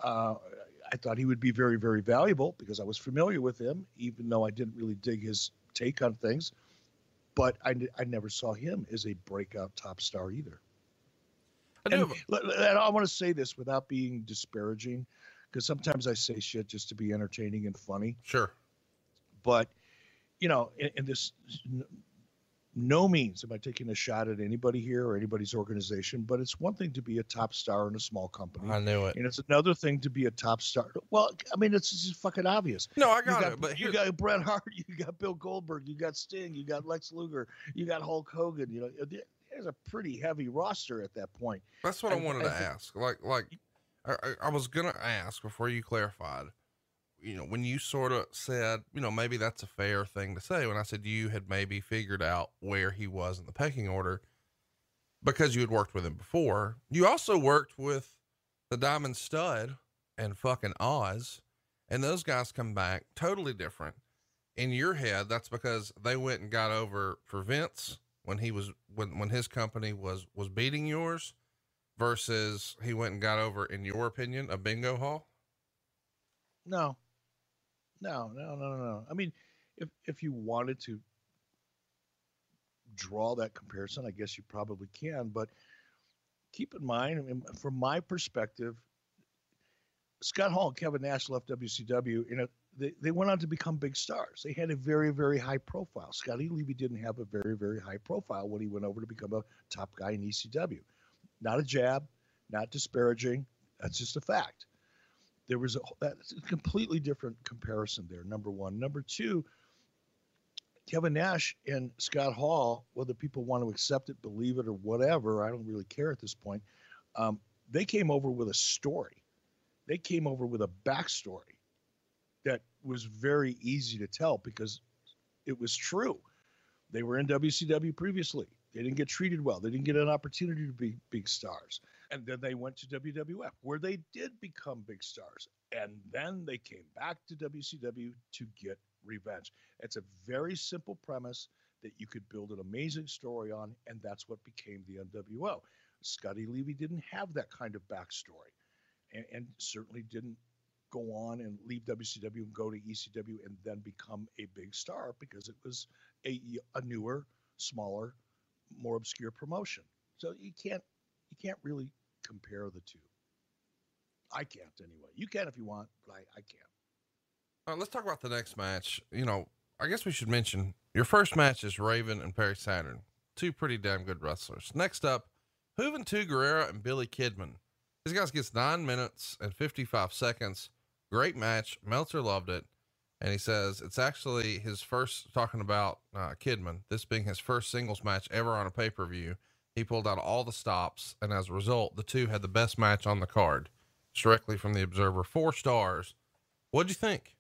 Speaker 6: I thought he would be very, very valuable because I was familiar with him, even though I didn't really dig his take on things. But I never saw him as a breakout top star either. And I want to say this without being disparaging, because sometimes I say shit just to be entertaining and funny.
Speaker 5: Sure.
Speaker 6: But, you know, in this, no means am I taking a shot at anybody here or anybody's organization, but it's one thing to be a top star in a small company.
Speaker 5: I knew it.
Speaker 6: And it's another thing to be a top star. Well, I mean, it's just fucking obvious.
Speaker 5: No, I got it. But
Speaker 6: you got Bret Hart, you got Bill Goldberg, you got Sting, you got Lex Luger, you got Hulk Hogan. You know, there's a pretty heavy roster at that point.
Speaker 5: That's what I wanted to ask. I was going to ask before you clarified, you know, when you sort of said, you know, maybe that's a fair thing to say when I said you had maybe figured out where he was in the pecking order because you had worked with him before. You also worked with the Diamond Stud and fucking Oz, and those guys come back totally different. In your head, that's because they went and got over for Vince when he was, when his company was beating yours versus he went and got over, in your opinion, a bingo hall.
Speaker 6: No. I mean, if you wanted to draw that comparison, I guess you probably can, but keep in mind, I mean, from my perspective, Scott Hall and Kevin Nash left WCW, you know, they went on to become big stars. They had a very, very high profile. Scotty Levy didn't have a very, very high profile when he went over to become a top guy in ECW. Not a jab, not disparaging. That's just a fact. There was that's a completely different comparison there, number one. Number two, Kevin Nash and Scott Hall, whether people want to accept it, believe it, or whatever, I don't really care at this point, they came over with a story. They came over with a backstory that was very easy to tell because it was true. They were in WCW previously. They didn't get treated well. They didn't get an opportunity to be big stars. And then they went to WWF, where they did become big stars. And then they came back to WCW to get revenge. It's a very simple premise that you could build an amazing story on, and that's what became the NWO. Scotty Levy didn't have that kind of backstory, and certainly didn't go on and leave WCW and go to ECW and then become a big star because it was a newer, smaller, more obscure promotion. So you can't really compare the two. I can't anyway. You can if you want, but I can't.
Speaker 5: Let's talk about the next match. You know, I guess we should mention your first match is Raven and Perry Saturn, two pretty damn good wrestlers. Next up, Juventud Guerrera and Billy Kidman. These guys gets 9 minutes and 55 seconds. Great match. Meltzer loved it. And he says it's actually his first, talking about Kidman, this being his first singles match ever on a pay-per-view. He pulled out all the stops, and as a result, the two had the best match on the card. Directly from the Observer, 4 stars. What'd you think?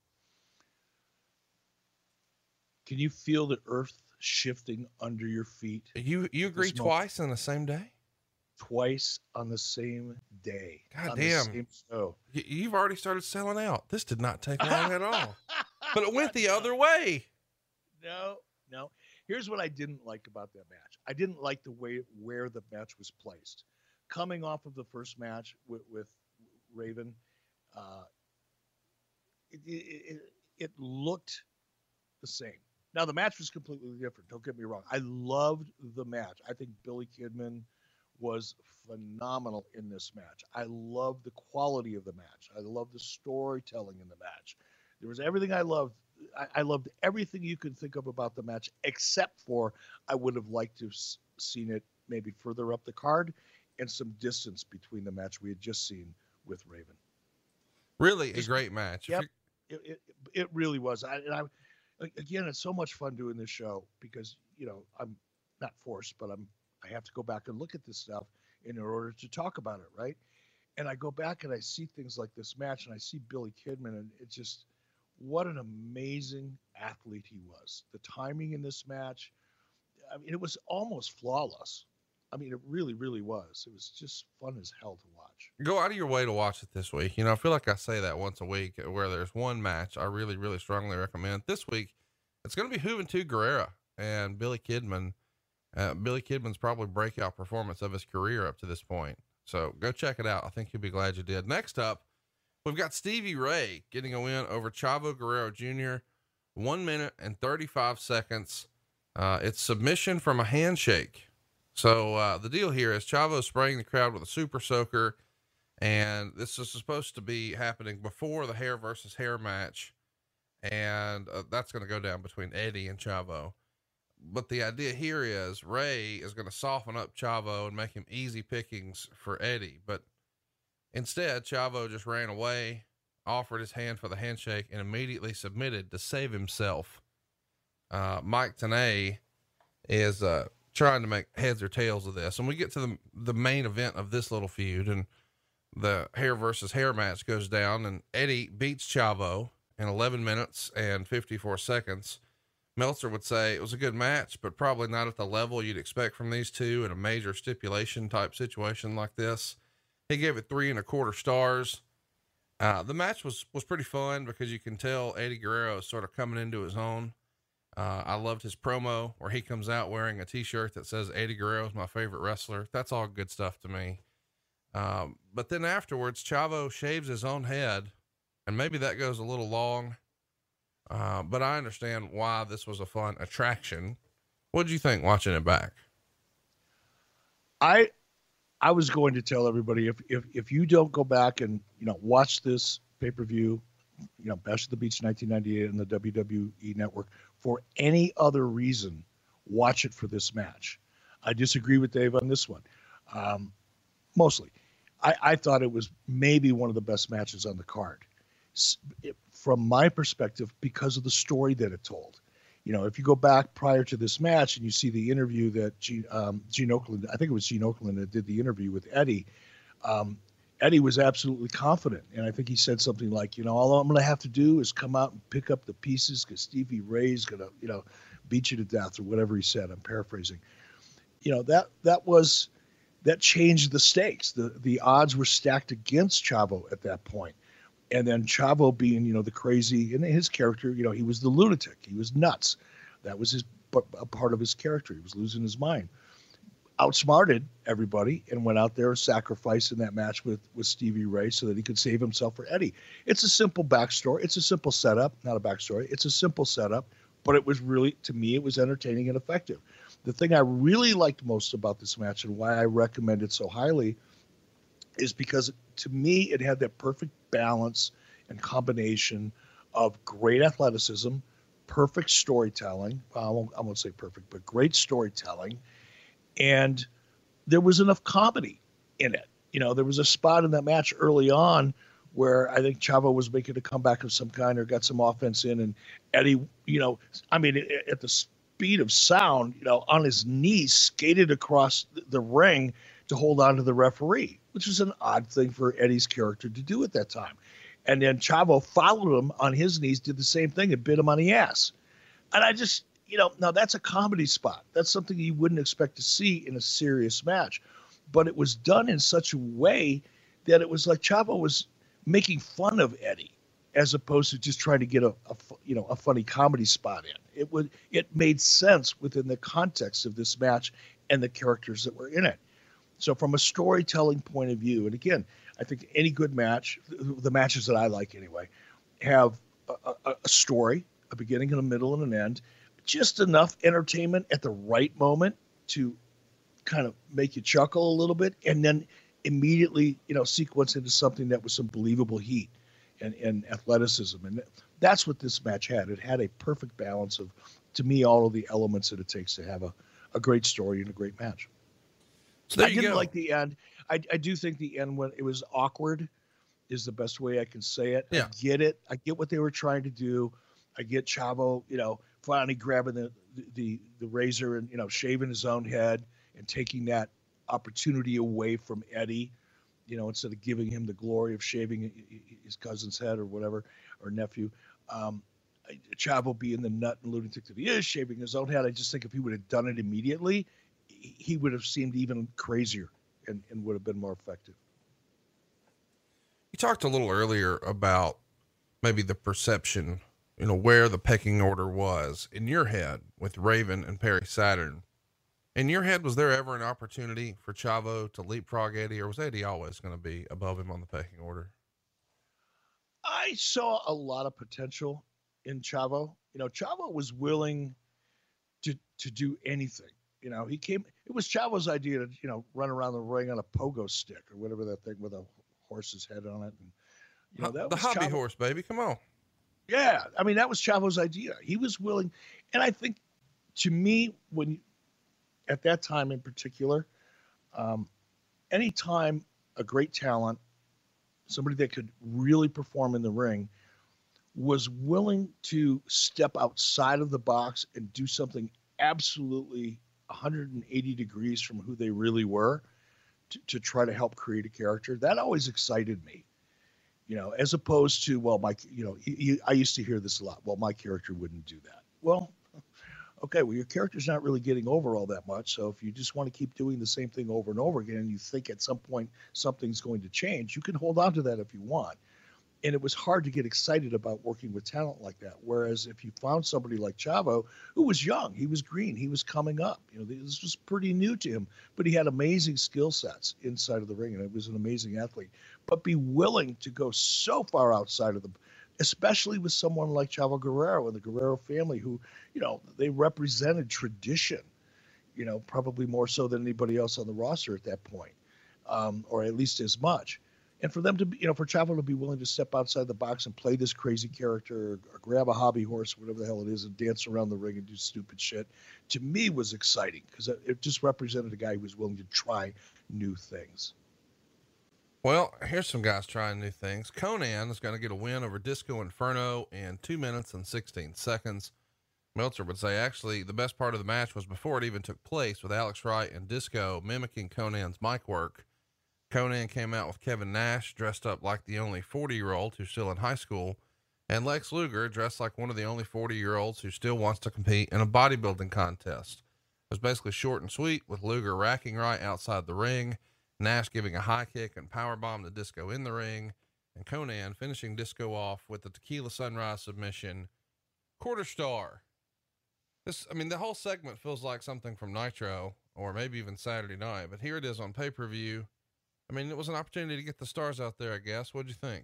Speaker 6: Can you feel the earth shifting under your feet?
Speaker 5: You agree twice in the same day?
Speaker 6: Twice on the same day.
Speaker 5: God damn. You've already started selling out. This did not take long at all, but it went the other way.
Speaker 6: No. Here's what I didn't like about that match. I didn't like the way where the match was placed. Coming off of the first match with Raven, it looked the same. Now the match was completely different. Don't get me wrong. I loved the match. I think Billy Kidman was phenomenal in this match. I loved the quality of the match. I loved the storytelling in the match. There was everything I loved. I loved everything you could think of about the match, except for I would have liked to have seen it maybe further up the card and some distance between the match we had just seen with Raven.
Speaker 5: Really a great match.
Speaker 6: Yep. It really was. Again, it's so much fun doing this show because, you know, I'm not forced, but I have to go back and look at this stuff in order to talk about it. Right. And I go back and I see things like this match and I see Billy Kidman, and it's just, what an amazing athlete he was. The timing in this match, I mean, it was almost flawless. I mean, it really, really was. It was just fun as hell to watch.
Speaker 5: Go out of your way to watch it this week. You know, I feel like I say that once a week where there's one match I really, really strongly recommend. This week, it's going to be Juventud Guerrera and Billy Kidman. Billy Kidman's probably breakout performance of his career up to this point. So go check it out. I think you'll be glad you did. Next up, we've got Stevie Ray getting a win over Chavo Guerrero Jr. 1 minute and 35 seconds. It's submission from a handshake. So, the deal here is Chavo spraying the crowd with a super soaker, and this is supposed to be happening before the hair versus hair match. And that's going to go down between Eddie and Chavo. But the idea here is Ray is going to soften up Chavo and make him easy pickings for Eddie. But instead, Chavo just ran away, offered his hand for the handshake, and immediately submitted to save himself. Mike Tenay is, trying to make heads or tails of this. And we get to the main event of this little feud, and the hair versus hair match goes down, and Eddie beats Chavo in 11 minutes and 54 seconds. Meltzer would say it was a good match, but probably not at the level you'd expect from these two in a major stipulation type situation like this. He gave it 3 1/4 stars. The match was pretty fun because you can tell Eddie Guerrero is sort of coming into his own. I loved his promo where he comes out wearing a t-shirt that says Eddie Guerrero is my favorite wrestler. That's all good stuff to me. But then afterwards, Chavo shaves his own head, and maybe that goes a little long. But I understand why this was a fun attraction. What'd you think watching it back?
Speaker 6: I was going to tell everybody, if you don't go back and, you know, watch this pay-per-view, you know, Bash at the Beach 1998 on the WWE Network for any other reason, watch it for this match. I disagree with Dave on this one. Mostly. I thought it was maybe one of the best matches on the card. From my perspective, because of the story that it told. You know, if you go back prior to this match and you see the interview that Gene Okerlund, I think it was Gene Okerlund that did the interview with Eddie, Eddie was absolutely confident. And I think he said something like, you know, all I'm going to have to do is come out and pick up the pieces because Stevie Ray's going to, you know, beat you to death or whatever he said. I'm paraphrasing. You know, that changed the stakes. The odds were stacked against Chavo at that point. And then Chavo being, you know, the crazy, and his character, you know, he was the lunatic. He was nuts. That was a part of his character. He was losing his mind. Outsmarted everybody and went out there sacrificing that match with Stevie Ray so that he could save himself for Eddie. It's a simple backstory. It's a simple setup, not a backstory. It's a simple setup, but it was really, to me, it was entertaining and effective. The thing I really liked most about this match and why I recommend it so highly is because to me, it had that perfect balance and combination of great athleticism, perfect storytelling. I won't say perfect, but great storytelling. And there was enough comedy in it. There was a spot in that match early on where I think Chavo was making a comeback of some kind or got some offense in. And Eddie, at the speed of sound, on his knees, skated across the ring to hold on to the referee, which is an odd thing for Eddie's character to do at that time. And then Chavo followed him on his knees, did the same thing, and bit him on the ass. And I just, now that's a comedy spot. That's something you wouldn't expect to see in a serious match. But it was done in such a way that it was like Chavo was making fun of Eddie as opposed to just trying to get a funny comedy spot in. It made sense within the context of this match and the characters that were in it. So from a storytelling point of view, and again, I think any good match, the matches that I like anyway, have a story, a beginning and a middle and an end, just enough entertainment at the right moment to kind of make you chuckle a little bit, and then immediately, sequence into something that was some believable heat and athleticism. And that's what this match had. It had a perfect balance of, to me, all of the elements that it takes to have a great story and a great match.
Speaker 5: So
Speaker 6: I didn't like the end. I do think the end, when it was awkward, is the best way I can say it.
Speaker 5: Yeah.
Speaker 6: I get it. I get what they were trying to do. I get Chavo, finally grabbing the razor and, shaving his own head and taking that opportunity away from Eddie, instead of giving him the glory of shaving his cousin's head or whatever, or nephew. Chavo being the nut and lunatic that he is, shaving his own head. I just think if he would have done it immediately, he would have seemed even crazier and would have been more effective.
Speaker 5: You talked a little earlier about maybe the perception, where the pecking order was in your head with Raven and Perry Saturn. In your head, was there ever an opportunity for Chavo to leapfrog Eddie, or was Eddie always going to be above him on the pecking order?
Speaker 6: I saw a lot of potential in Chavo. Chavo was willing to do anything. It was Chavo's idea to, run around the ring on a pogo stick or whatever that thing with a horse's head on it. And, that
Speaker 5: the
Speaker 6: was
Speaker 5: hobby
Speaker 6: Chavo.
Speaker 5: horse, baby. Come on.
Speaker 6: Yeah. I mean, that was Chavo's idea. He was willing. And I think, to me, at that time in particular, anytime a great talent, somebody that could really perform in the ring, was willing to step outside of the box and do something absolutely 180 degrees from who they really were to try to help create a character, that always excited me. As opposed to, well, I used to hear this a lot. Well, my character wouldn't do that. Well, okay, well, your character's not really getting over all that much. So if you just want to keep doing the same thing over and over again, and you think at some point something's going to change, you can hold on to that if you want. And it was hard to get excited about working with talent like that. Whereas if you found somebody like Chavo, who was young, he was green, he was coming up, this was pretty new to him, but he had amazing skill sets inside of the ring, and it was an amazing athlete. But be willing to go so far outside of them, especially with someone like Chavo Guerrero and the Guerrero family, who, they represented tradition, probably more so than anybody else on the roster at that point, or at least as much. And for them to be, for Chavo to be willing to step outside the box and play this crazy character or grab a hobby horse, whatever the hell it is, and dance around the ring and do stupid shit, to me was exciting because it just represented a guy who was willing to try new things.
Speaker 5: Well, here's some guys trying new things. Konnan is going to get a win over Disco Inferno in 2 minutes and 16 seconds. Meltzer would say actually the best part of the match was before it even took place, with Alex Wright and Disco mimicking Konnan's mic work. Konnan came out with Kevin Nash dressed up like the only 40-year-old who's still in high school, and Lex Luger dressed like one of the only 40-year-olds who still wants to compete in a bodybuilding contest. It was basically short and sweet, with Luger racking Wright outside the ring, Nash giving a high kick and powerbomb to Disco in the ring, and Konnan finishing Disco off with the Tequila Sunrise submission. Quarter star. The whole segment feels like something from Nitro or maybe even Saturday Night, but here it is on pay-per-view. It was an opportunity to get the stars out there, I guess. What'd you think?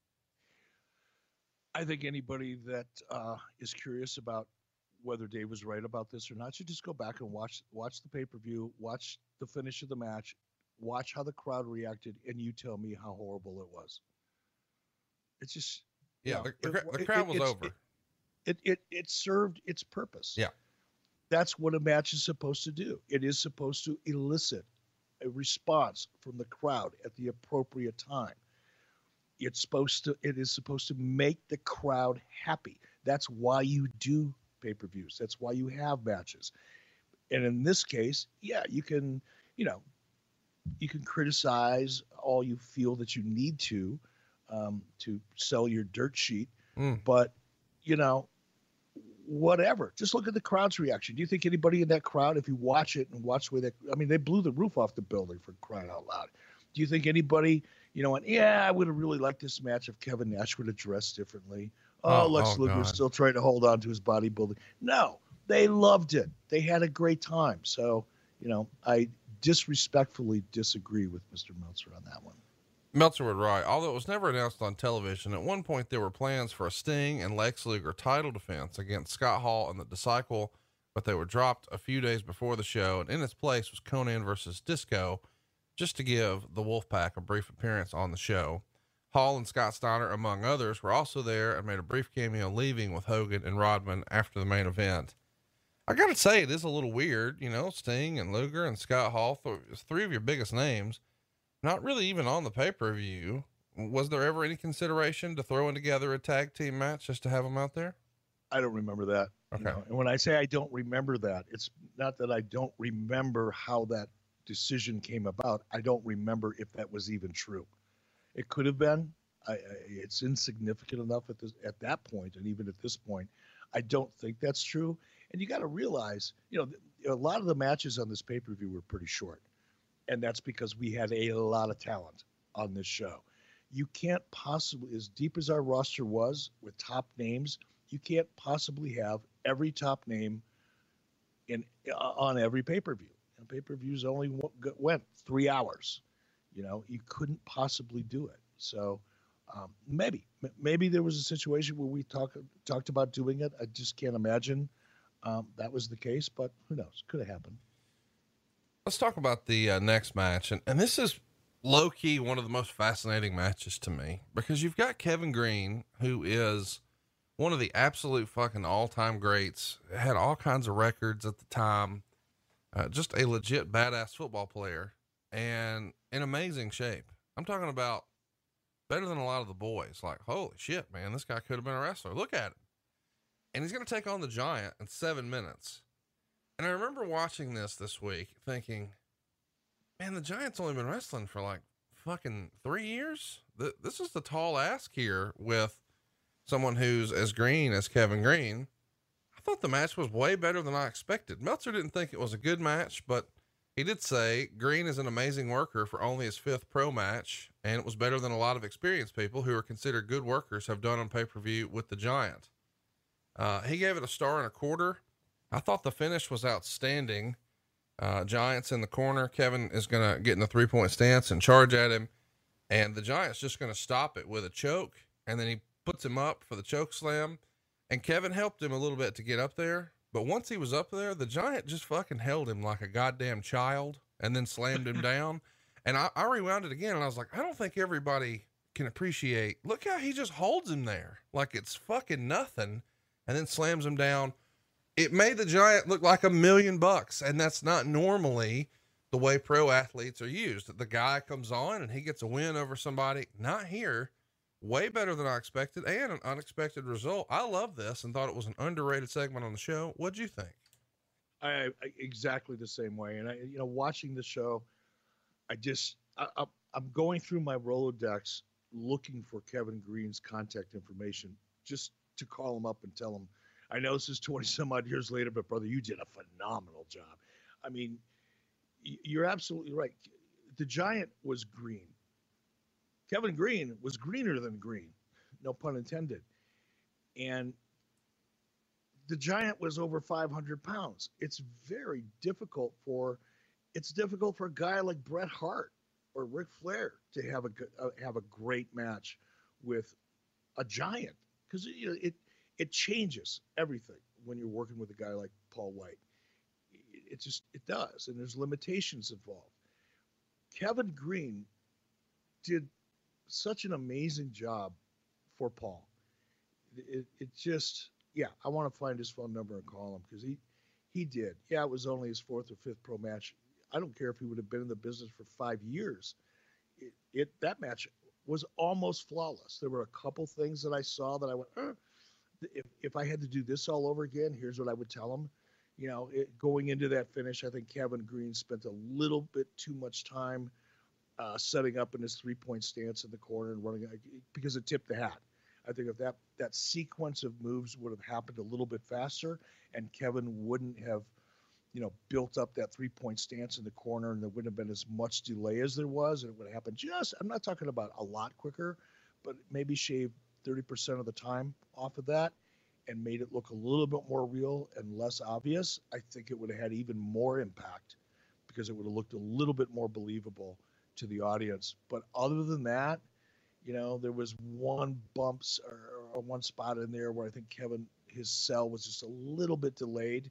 Speaker 6: I think anybody that is curious about whether Dave was right about this or not should just go back and watch the pay-per-view, watch the finish of the match, watch how the crowd reacted, and you tell me how horrible it was. It's just,
Speaker 5: Yeah,
Speaker 6: You know,
Speaker 5: the crowd was over.
Speaker 6: It served its purpose.
Speaker 5: Yeah.
Speaker 6: That's what a match is supposed to do. It is supposed to elicit a response from the crowd at the appropriate time. It is supposed to make the crowd happy. That's why you do pay-per-views. That's why you have matches. And in this case, yeah, you can criticize all you feel that you need to sell your dirt sheet. But, whatever. Just look at the crowd's reaction. Do you think anybody in that crowd, if you watch it and watch the way they blew the roof off the building, for crying out loud. Do you think anybody, went, yeah, I would have really liked this match if Kevin Nash would have dressed differently? Lex Luger was still trying to hold on to his bodybuilding. No, they loved it. They had a great time. So, I disrespectfully disagree with Mr. Meltzer on that one.
Speaker 5: Meltzer would write, although it was never announced on television, at one point there were plans for a Sting and Lex Luger title defense against Scott Hall and the Disciple, but they were dropped a few days before the show, and in its place was Conan versus Disco, just to give the Wolfpack a brief appearance on the show. Hall and Scott Steiner, among others, were also there and made a brief cameo leaving with Hogan and Rodman after the main event. I gotta say, it is a little weird, Sting and Luger and Scott Hall, three of your biggest names, not really even on the pay-per-view. Was there ever any consideration to throwing together a tag team match just to have them out there?
Speaker 6: I don't remember that.
Speaker 5: Okay.
Speaker 6: And when I say I don't remember that, it's not that I don't remember how that decision came about. I don't remember if that was even true. It could have been. It's insignificant enough at that point, and even at this point, I don't think that's true. And you got to realize, a lot of the matches on this pay-per-view were pretty short, and that's because we had a lot of talent on this show. You can't possibly, as deep as our roster was with top names, you can't possibly have every top name on every pay-per-view. And pay-per-views only went 3 hours. You couldn't possibly do it. So maybe there was a situation where we talked about doing it. I just can't imagine that was the case, but who knows? Could have happened.
Speaker 5: Let's talk about the next match. And this is low key one of the most fascinating matches to me, because you've got Kevin Green, who is one of the absolute fucking all-time greats, had all kinds of records at the time, just a legit badass football player and in amazing shape. I'm talking about better than a lot of the boys. Like, holy shit, man, this guy could have been a wrestler. Look at him. And he's going to take on the Giant in 7 minutes. And I remember watching this week thinking, man, the Giant's only been wrestling for like fucking 3 years. This is the tall ask here with someone who's as green as Kevin Green. I thought the match was way better than I expected. Meltzer didn't think it was a good match, but he did say Green is an amazing worker for only his 5th pro match, and it was better than a lot of experienced people who are considered good workers have done on pay-per-view with the Giant. He gave it 1.25 stars. I thought the finish was outstanding. Giant's in the corner. Kevin is going to get in the 3-point stance and charge at him, and the Giant's just going to stop it with a choke, and then he puts him up for the choke slam, and Kevin helped him a little bit to get up there. But once he was up there, the Giant just fucking held him like a goddamn child and then slammed him down. And I rewound it again, and I was like, I don't think everybody can appreciate, look how he just holds him there like it's fucking nothing and then slams him down. It made the Giant look like $1 million, and that's not normally the way pro athletes are used. The guy comes on and he gets a win over somebody. Not here. Way better than I expected, and an unexpected result. I love this and thought it was an underrated segment on the show. What'd you think?
Speaker 6: I exactly the same way. And watching the show, I'm going through my Rolodex looking for Kevin Green's contact information just to call him up and tell him, I know this is 20 some odd years later, but brother, you did a phenomenal job. I mean, you're absolutely right. The Giant was green. Kevin Green was greener than green, no pun intended. And the Giant was over 500 pounds. It's very difficult for a guy like Bret Hart or Ric Flair to have a great match with a Giant, because it changes everything when you're working with a guy like Paul White. It does, and there's limitations involved. Kevin Green did such an amazing job for Paul. It just, yeah, I want to find his phone number and call him because he did. Yeah, it was only his fourth or fifth pro match. I don't care if he would have been in the business for 5 years. That match was almost flawless. There were a couple things that I saw that I went, if I had to do this all over again, here's what I would tell him. Going into that finish, I think Kevin Green spent a little bit too much time setting up in his 3-point stance in the corner and running because it tipped the hat. I think if that sequence of moves would have happened a little bit faster and Kevin wouldn't have, built up that 3-point stance in the corner and there wouldn't have been as much delay as there was, and it would have happened I'm not talking about a lot quicker, but maybe shave 30% of the time off of that and made it look a little bit more real and less obvious. I think it would have had even more impact because it would have looked a little bit more believable to the audience. But other than that, there was one bumps or one spot in there where I think his sell was just a little bit delayed.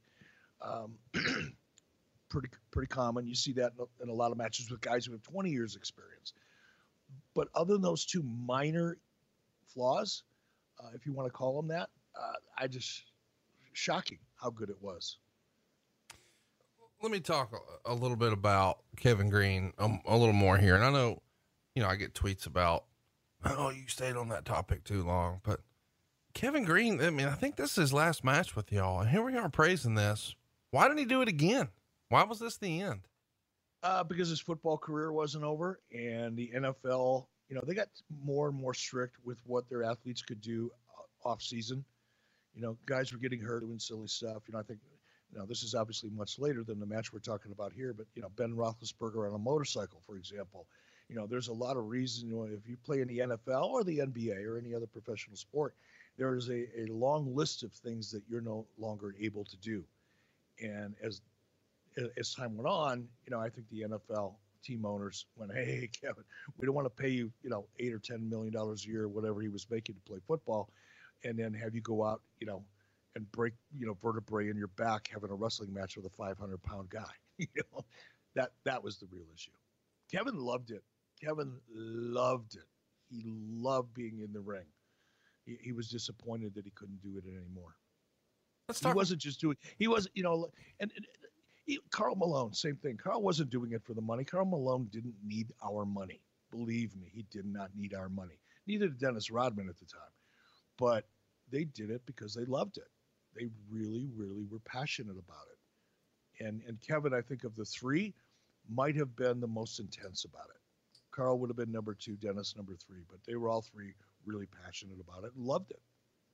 Speaker 6: Pretty common. You see that in a lot of matches with guys who have 20 years experience. But other than those two minor flaws, if you want to call them that, shocking how good it was.
Speaker 5: Let me talk a little bit about Kevin Green a little more here. And I know, I get tweets about, oh, you stayed on that topic too long, but Kevin Green, I think this is his last match with y'all, and here we are praising this. Why didn't he do it again? Why was this the end?
Speaker 6: Because his football career wasn't over, and the NFL, they got more and more strict with what their athletes could do off season. Guys were getting hurt doing silly stuff. I think, this is obviously much later than the match we're talking about here, but, Ben Roethlisberger on a motorcycle, for example. There's a lot of reasons, if you play in the NFL or the NBA or any other professional sport, there is a long list of things that you're no longer able to do. And as time went on, I think the NFL team owners went, hey, Kevin, we don't want to pay you, $8 or $10 million a year, whatever he was making to play football, and then have you go out, and break, vertebrae in your back having a wrestling match with a 500-pound guy. That was the real issue. Kevin loved it. Kevin loved it. He loved being in the ring. He was disappointed that he couldn't do it anymore. He wasn't just doing. He was, and Karl Malone, same thing. Karl wasn't doing it for the money. Karl Malone didn't need our money. Believe me, he did not need our money. Neither did Dennis Rodman at the time. But they did it because they loved it. They really, really were passionate about it. And Kevin, I think of the three, might have been the most intense about it. Karl would have been number 2, Dennis number 3, but they were all three really passionate about it and loved it.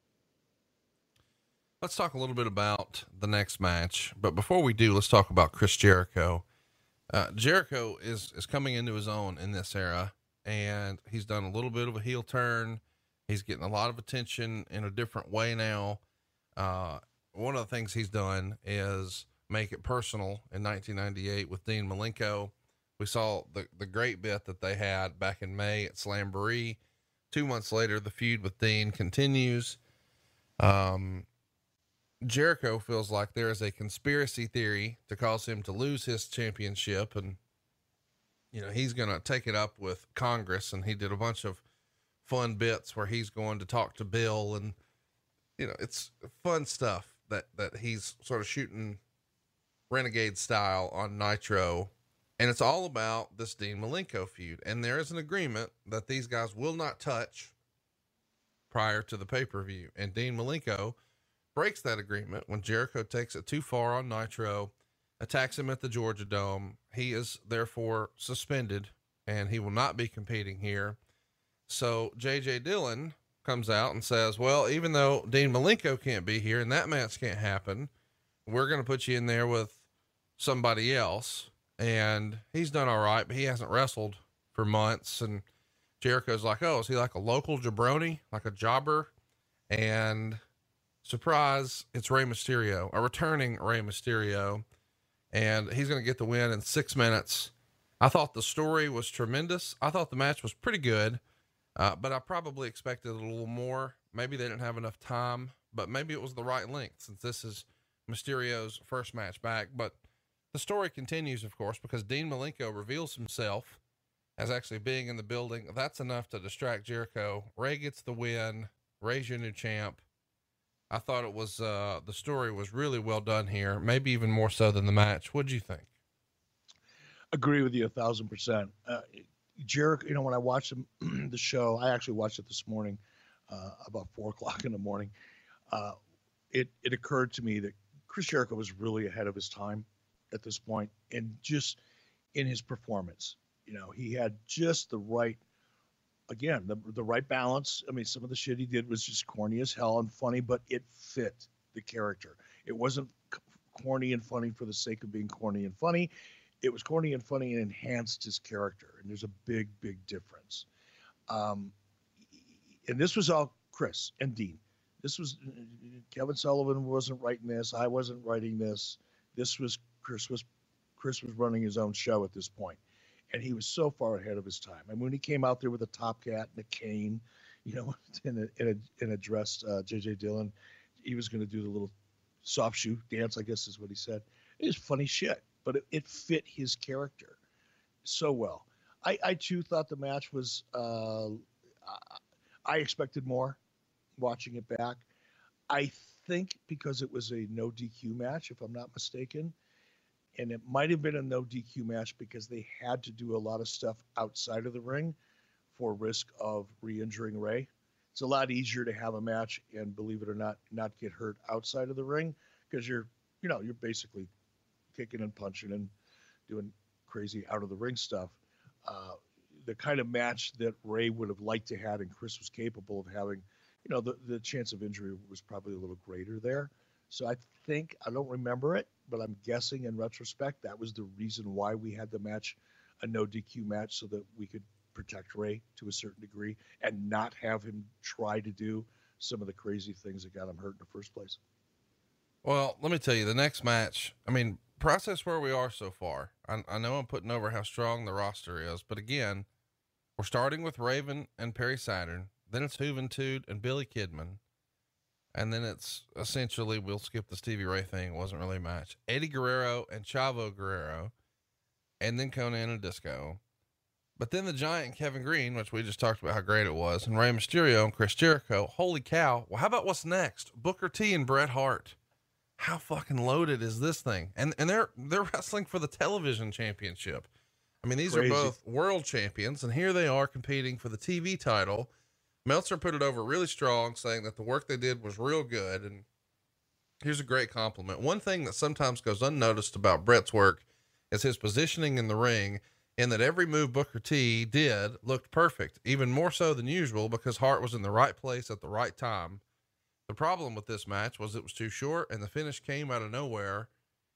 Speaker 5: Let's talk a little bit about the next match, but before we do, let's talk about Chris Jericho. Jericho is coming into his own in this era, and he's done a little bit of a heel turn. He's getting a lot of attention in a different way now. One of the things he's done is make it personal in 1998 with Dean Malenko. We saw the great bit that they had back in May at Slamboree. 2 months later, the feud with Dean continues. Jericho feels like there is a conspiracy theory to cause him to lose his championship. And, he's going to take it up with Congress. And he did a bunch of fun bits where he's going to talk to Bill, and, it's fun stuff that he's sort of shooting renegade style on Nitro. And it's all about this Dean Malenko feud. And there is an agreement that these guys will not touch prior to the pay-per-view. And Dean Malenko breaks that agreement when Jericho takes it too far on Nitro, attacks him at the Georgia Dome. He is therefore suspended and he will not be competing here. So JJ Dillon comes out and says, well, even though Dean Malenko can't be here and that match can't happen, we're going to put you in there with somebody else. And he's done all right, but he hasn't wrestled for months. And Jericho's like, oh, is he like a local jabroni, like a jobber? And surprise, it's Rey Mysterio, a returning Rey Mysterio. And he's going to get the win in 6 minutes. I thought the story was tremendous. I thought the match was pretty good. But I probably expected a little more. Maybe they didn't have enough time, but maybe it was the right length since this is Mysterio's first match back. But the story continues, of course, because Dean Malenko reveals himself as actually being in the building. That's enough to distract Jericho. Rey gets the win. Ray's your new champ. I thought it was, the story was really well done here. Maybe even more so than the match. What'd you think?
Speaker 6: Agree with you 1,000%. Jericho, when I watched him, the show, I actually watched it this morning, about 4:00 in the morning. It occurred to me that Chris Jericho was really ahead of his time at this point, and just in his performance, he had just the right, again, the right balance. I mean, some of the shit he did was just corny as hell and funny, but it fit the character. It wasn't corny and funny for the sake of being corny and funny. It was corny and funny and enhanced his character. And there's a big, big difference. And this was all Chris and Dean. This was Kevin Sullivan wasn't writing this. I wasn't writing this. This was Chris was running his own show at this point. And he was so far ahead of his time. And when he came out there with a top hat and a cane, and addressed J.J. Dillon, he was going to do the little soft shoe dance, I guess is what he said. It was funny shit, but it fit his character so well. I too thought the match was, I expected more watching it back. I think because it was a no DQ match, if I'm not mistaken, and it might have been a no DQ match because they had to do a lot of stuff outside of the ring for risk of re-injuring Ray. It's a lot easier to have a match and, believe it or not get hurt outside of the ring, because you're basically kicking and punching and doing crazy out of the ring stuff. The kind of match that Ray would have liked to have and Chris was capable of having, the chance of injury was probably a little greater there. So I don't remember it, but I'm guessing in retrospect, that was the reason why we had the match, a no DQ match, so that we could protect Ray to a certain degree and not have him try to do some of the crazy things that got him hurt in the first place.
Speaker 5: Well, let me tell you, the next match, process where we are so far. I know I'm putting over how strong the roster is, but again, we're starting with Raven and Perry Saturn. Then it's Juventud and Billy Kidman. And then it's essentially, we'll skip the Stevie Ray thing. It wasn't really a match. Eddie Guerrero and Chavo Guerrero, and then Conan and Disco. But then the Giant Kevin Green, which we just talked about how great it was, and Rey Mysterio and Chris Jericho. Holy cow. Well, how about what's next? Booker T and Bret Hart. How fucking loaded is this thing? And they're wrestling for the television championship. These
Speaker 6: Crazy.
Speaker 5: are both world champions, and here they are competing for the TV title. Meltzer put it over really strong, saying that the work they did was real good. And here's a great compliment. One thing that sometimes goes unnoticed about Bret's work is his positioning in the ring, in that every move Booker T did looked perfect, even more so than usual, because Hart was in the right place at the right time. The problem with this match was it was too short and the finish came out of nowhere.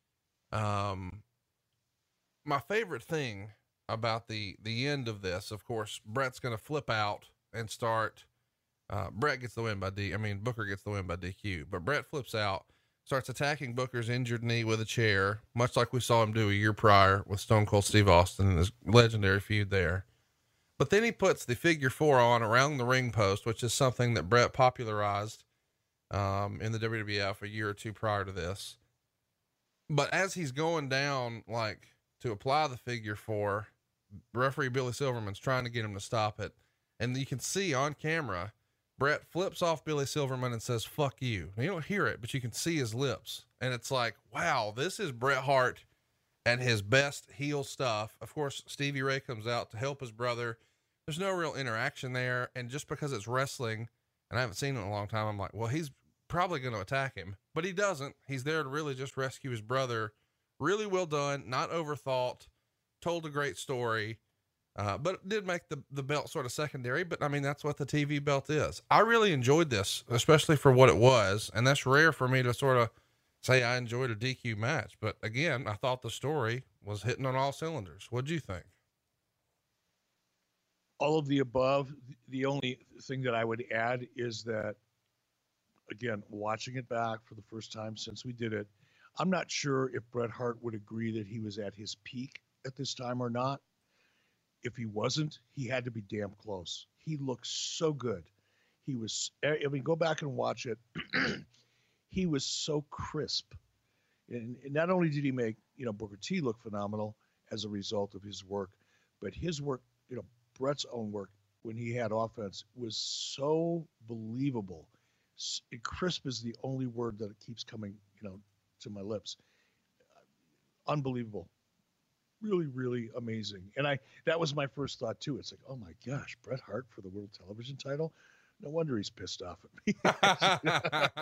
Speaker 5: My favorite thing about the end of this, of course, Bret's going to flip out and start, Bret gets the win by Booker gets the win by DQ, but Bret flips out, starts attacking Booker's injured knee with a chair, much like we saw him do a year prior with Stone Cold Steve Austin and his legendary feud there. But then he puts the figure 4 on around the ring post, which is something that Bret popularized, in the WWF a year or two prior to this. But as he's going down, to apply the figure 4, referee Billy Silverman's trying to get him to stop it. And you can see on camera, Bret flips off Billy Silverman and says, "Fuck you." And you don't hear it, but you can see his lips. And it's like, wow, this is Bret Hart and his best heel stuff. Of course, Stevie Ray comes out to help his brother. There's no real interaction there. And just because it's wrestling and I haven't seen it in a long time, I'm like, well, he's probably going to attack him, but he doesn't. He's there to really just rescue his brother. Really well done. Not overthought, told a great story. But it did make the belt sort of secondary, but that's what the TV belt is. I really enjoyed this, especially for what it was. And that's rare for me to sort of say I enjoyed a DQ match. But again, I thought the story was hitting on all cylinders. What'd you think?
Speaker 6: All of the above. The only thing that I would add is that, again, watching it back for the first time since we did it, I'm not sure if Bret Hart would agree that he was at his peak at this time or not. If he wasn't, he had to be damn close. He looked so good. He was, go back and watch it. He was so crisp. And not only did he make, Booker T look phenomenal as a result of his work, but his work, Bret's own work when he had offense was so believable. Crisp is the only word that keeps coming, to my lips. Unbelievable. Really, really amazing. And that was my first thought too. It's like, oh my gosh, Bret Hart for the World Television title. No wonder he's pissed off at me.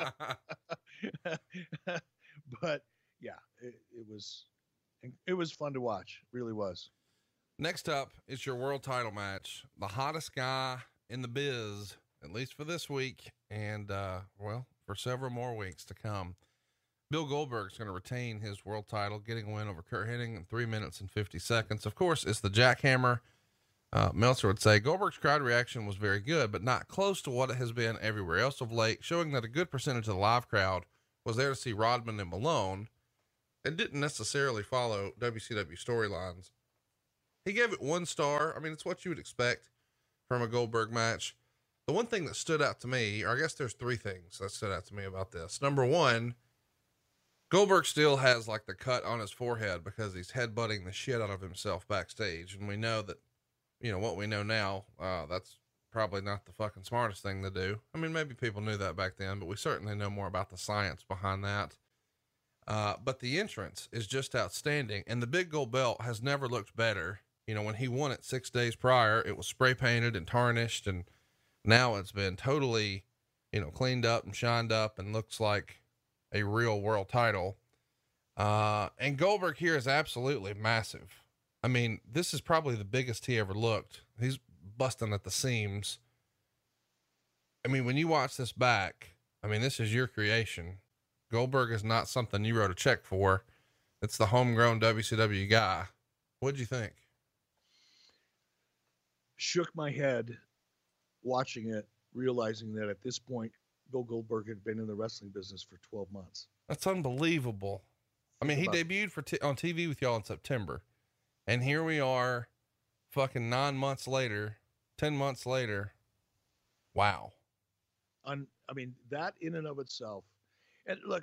Speaker 6: But yeah, it was fun to watch. It really was.
Speaker 5: Next up is your world title match. The hottest guy in the biz, at least for this week. And, for several more weeks to come. Bill Goldberg's going to retain his world title, getting a win over Curt Hennig in 3 minutes and 50 seconds. Of course, it's the jackhammer. Meltzer would say Goldberg's crowd reaction was very good, but not close to what it has been everywhere else of late, showing that a good percentage of the live crowd was there to see Rodman and Malone and didn't necessarily follow WCW storylines. He gave it 1 star. I mean, it's what you would expect from a Goldberg match. The one thing that stood out to me, or I guess there's 3 things that stood out to me about this. Number 1, Goldberg still has like the cut on his forehead because he's headbutting the shit out of himself backstage. And we know that, what we know now, that's probably not the fucking smartest thing to do. I mean, maybe people knew that back then, but we certainly know more about the science behind that. But the entrance is just outstanding. And the big gold belt has never looked better. When he won it 6 days prior, it was spray painted and tarnished. And now it's been totally, cleaned up and shined up and looks like a real world title. And Goldberg here is absolutely massive. I mean, this is probably the biggest he ever looked. He's busting at the seams. I mean, when you watch this back, this is your creation. Goldberg is not something you wrote a check for. It's the homegrown WCW guy. What'd you think?
Speaker 6: Shook my head watching it, realizing that at this point, Bill Goldberg had been in the wrestling business for 12 months. That's
Speaker 5: unbelievable. I mean, he debuted on TV with y'all in September, and here we are fucking 9 months later, 10 months later. Wow.
Speaker 6: That in and of itself. And look,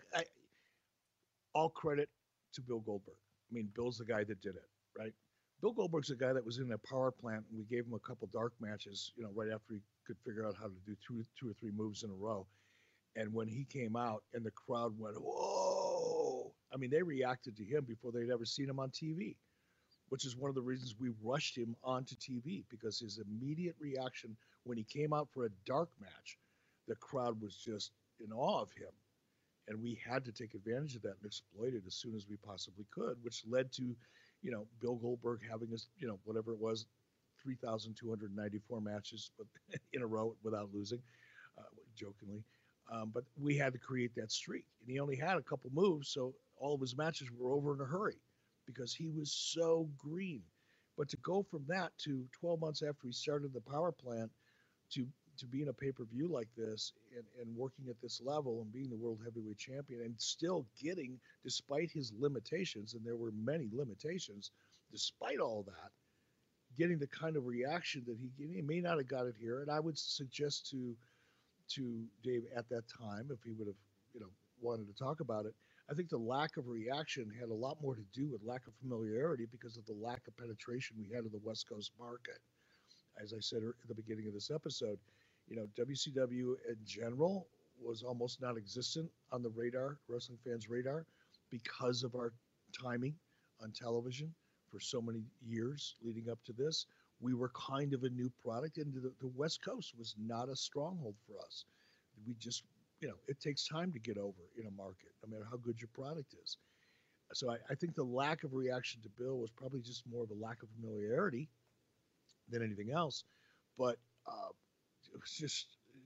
Speaker 6: all credit to Bill Goldberg. Bill's the guy that did it, right? Bill Goldberg's the guy that was in that power plant, and we gave him a couple dark matches, right after he could figure out how to do two or three moves in a row. And when he came out and the crowd went, whoa, they reacted to him before they'd ever seen him on TV, which is one of the reasons we rushed him onto TV, because his immediate reaction when he came out for a dark match, the crowd was just in awe of him. And we had to take advantage of that and exploit it as soon as we possibly could, which led to, Bill Goldberg having his, whatever it was, 3,294 matches in a row without losing, jokingly. But we had to create that streak. And he only had a couple moves, so all of his matches were over in a hurry because he was so green. But to go from that to 12 months after he started the power plant to be in a pay-per-view like this and working at this level and being the world heavyweight champion and still getting, despite his limitations, and there were many limitations, despite all that, getting the kind of reaction that he may not have got it here. And I would suggest to Dave at that time, if he would have, wanted to talk about it, I think the lack of reaction had a lot more to do with lack of familiarity because of the lack of penetration we had of the West Coast market. As I said at the beginning of this episode, WCW in general was almost non-existent on the radar, wrestling fans' radar, because of our timing on television for so many years leading up to this. We were kind of a new product, and the West Coast was not a stronghold for us. We just, it takes time to get over in a market, no matter how good your product is. So I think the lack of reaction to Bill was probably just more of a lack of familiarity than anything else. But it was just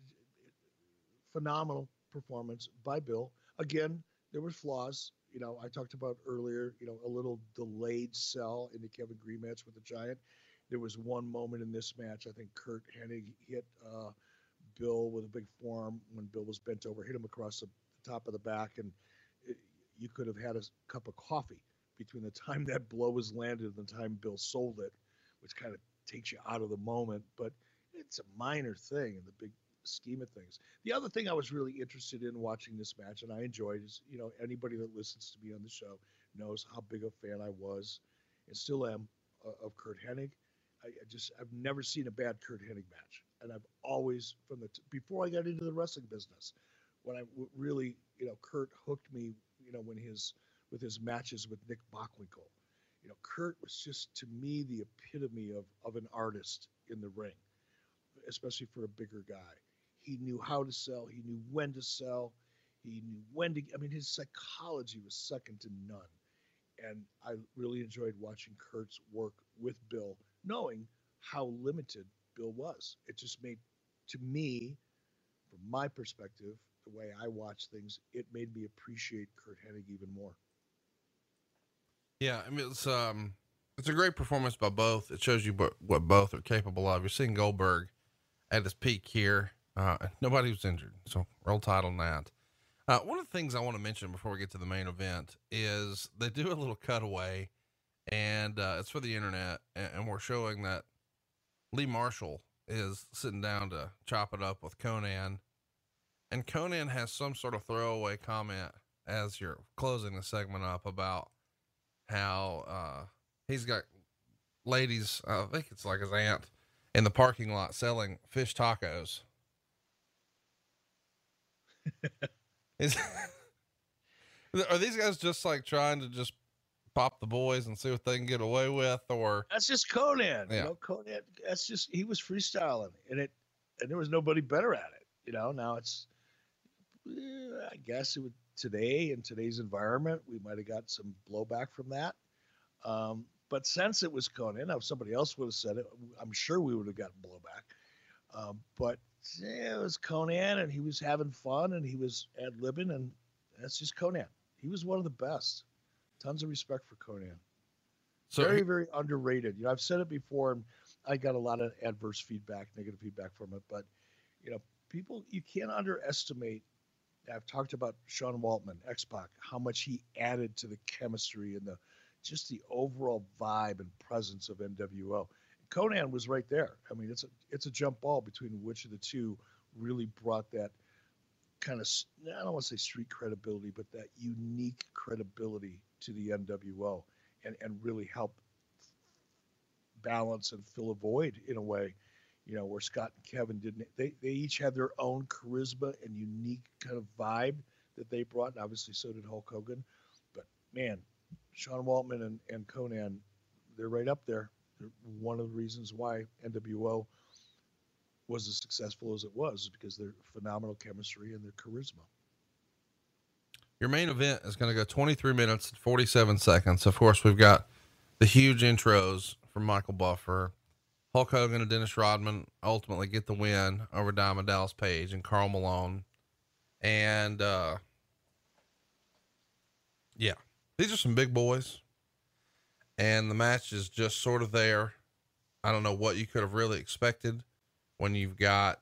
Speaker 6: phenomenal performance by Bill. Again, there were flaws. I talked about earlier, a little delayed sell in the Kevin Green match with the Giant. There was one moment in this match, I think Curt Hennig hit Bill with a big forearm when Bill was bent over, hit him across the top of the back, and you could have had a cup of coffee between the time that blow was landed and the time Bill sold it, which kind of takes you out of the moment. But it's a minor thing in the big scheme of things. The other thing I was really interested in watching this match, and I enjoyed, is, anybody that listens to me on the show knows how big a fan I was and still am of Curt Hennig. I've never seen a bad Kurt Hennig match, and I've always before I got into the wrestling business, when I really, Kurt hooked me, when with his matches with Nick Bockwinkel. Kurt was just, to me, the epitome of an artist in the ring, especially for a bigger guy. He knew how to sell. He knew when to sell. He knew when to, his psychology was second to none. And I really enjoyed watching Kurt's work with Bill, knowing how limited Bill was. It just made, to me, from my perspective, the way I watch things, it made me appreciate Kurt Hennig even more.
Speaker 5: Yeah, it's a great performance by both. It shows you what both are capable of. You're seeing Goldberg at his peak here. Nobody was injured, so roll tide on that. One of the things I want to mention before we get to the main event is they do a little cutaway, and it's for the internet, and we're showing that Lee Marshall is sitting down to chop it up with Konnan, and Konnan has some sort of throwaway comment as you're closing the segment up about how he's got ladies, I think it's like his aunt, in the parking lot selling fish tacos. Are these guys just like trying to just pop the boys and see what they can get away with? Or
Speaker 6: that's just Konnan.
Speaker 5: Yeah.
Speaker 6: Konnan, that's just, he was freestyling, and there was nobody better at it. Now it's, I guess it would, today, in today's environment, we might have got some blowback from that. But since it was Konnan, if somebody else would have said it, I'm sure we would have gotten blowback. But it was Konnan, and he was having fun, and he was ad-libbing, and that's just Konnan. He was one of the best. Tons of respect for Konnan. So very, very underrated. I've said it before, and I got a lot of adverse feedback, negative feedback from it. But, people, you can't underestimate. I've talked about Sean Waltman, X-Pac, how much he added to the chemistry and just the overall vibe and presence of NWO. Konnan was right there. It's a jump ball between which of the two really brought that kind of, I don't want to say street credibility, but that unique credibility to the NWO, and really helped balance and fill a void in a way, where Scott and Kevin didn't. They each had their own charisma and unique kind of vibe that they brought, and obviously so did Hulk Hogan. But man, Sean Waltman and Konnan, they're right up there. They're one of the reasons why NWO was as successful as it was, is because their phenomenal chemistry and their charisma.
Speaker 5: Your main event is going to go 23 minutes and 47 seconds. Of course, we've got the huge intros from Michael Buffer. Hulk Hogan and Dennis Rodman ultimately get the win over Diamond Dallas Page and Karl Malone. And, yeah, these are some big boys, and the match is just sort of there. I don't know what you could have really expected when you've got,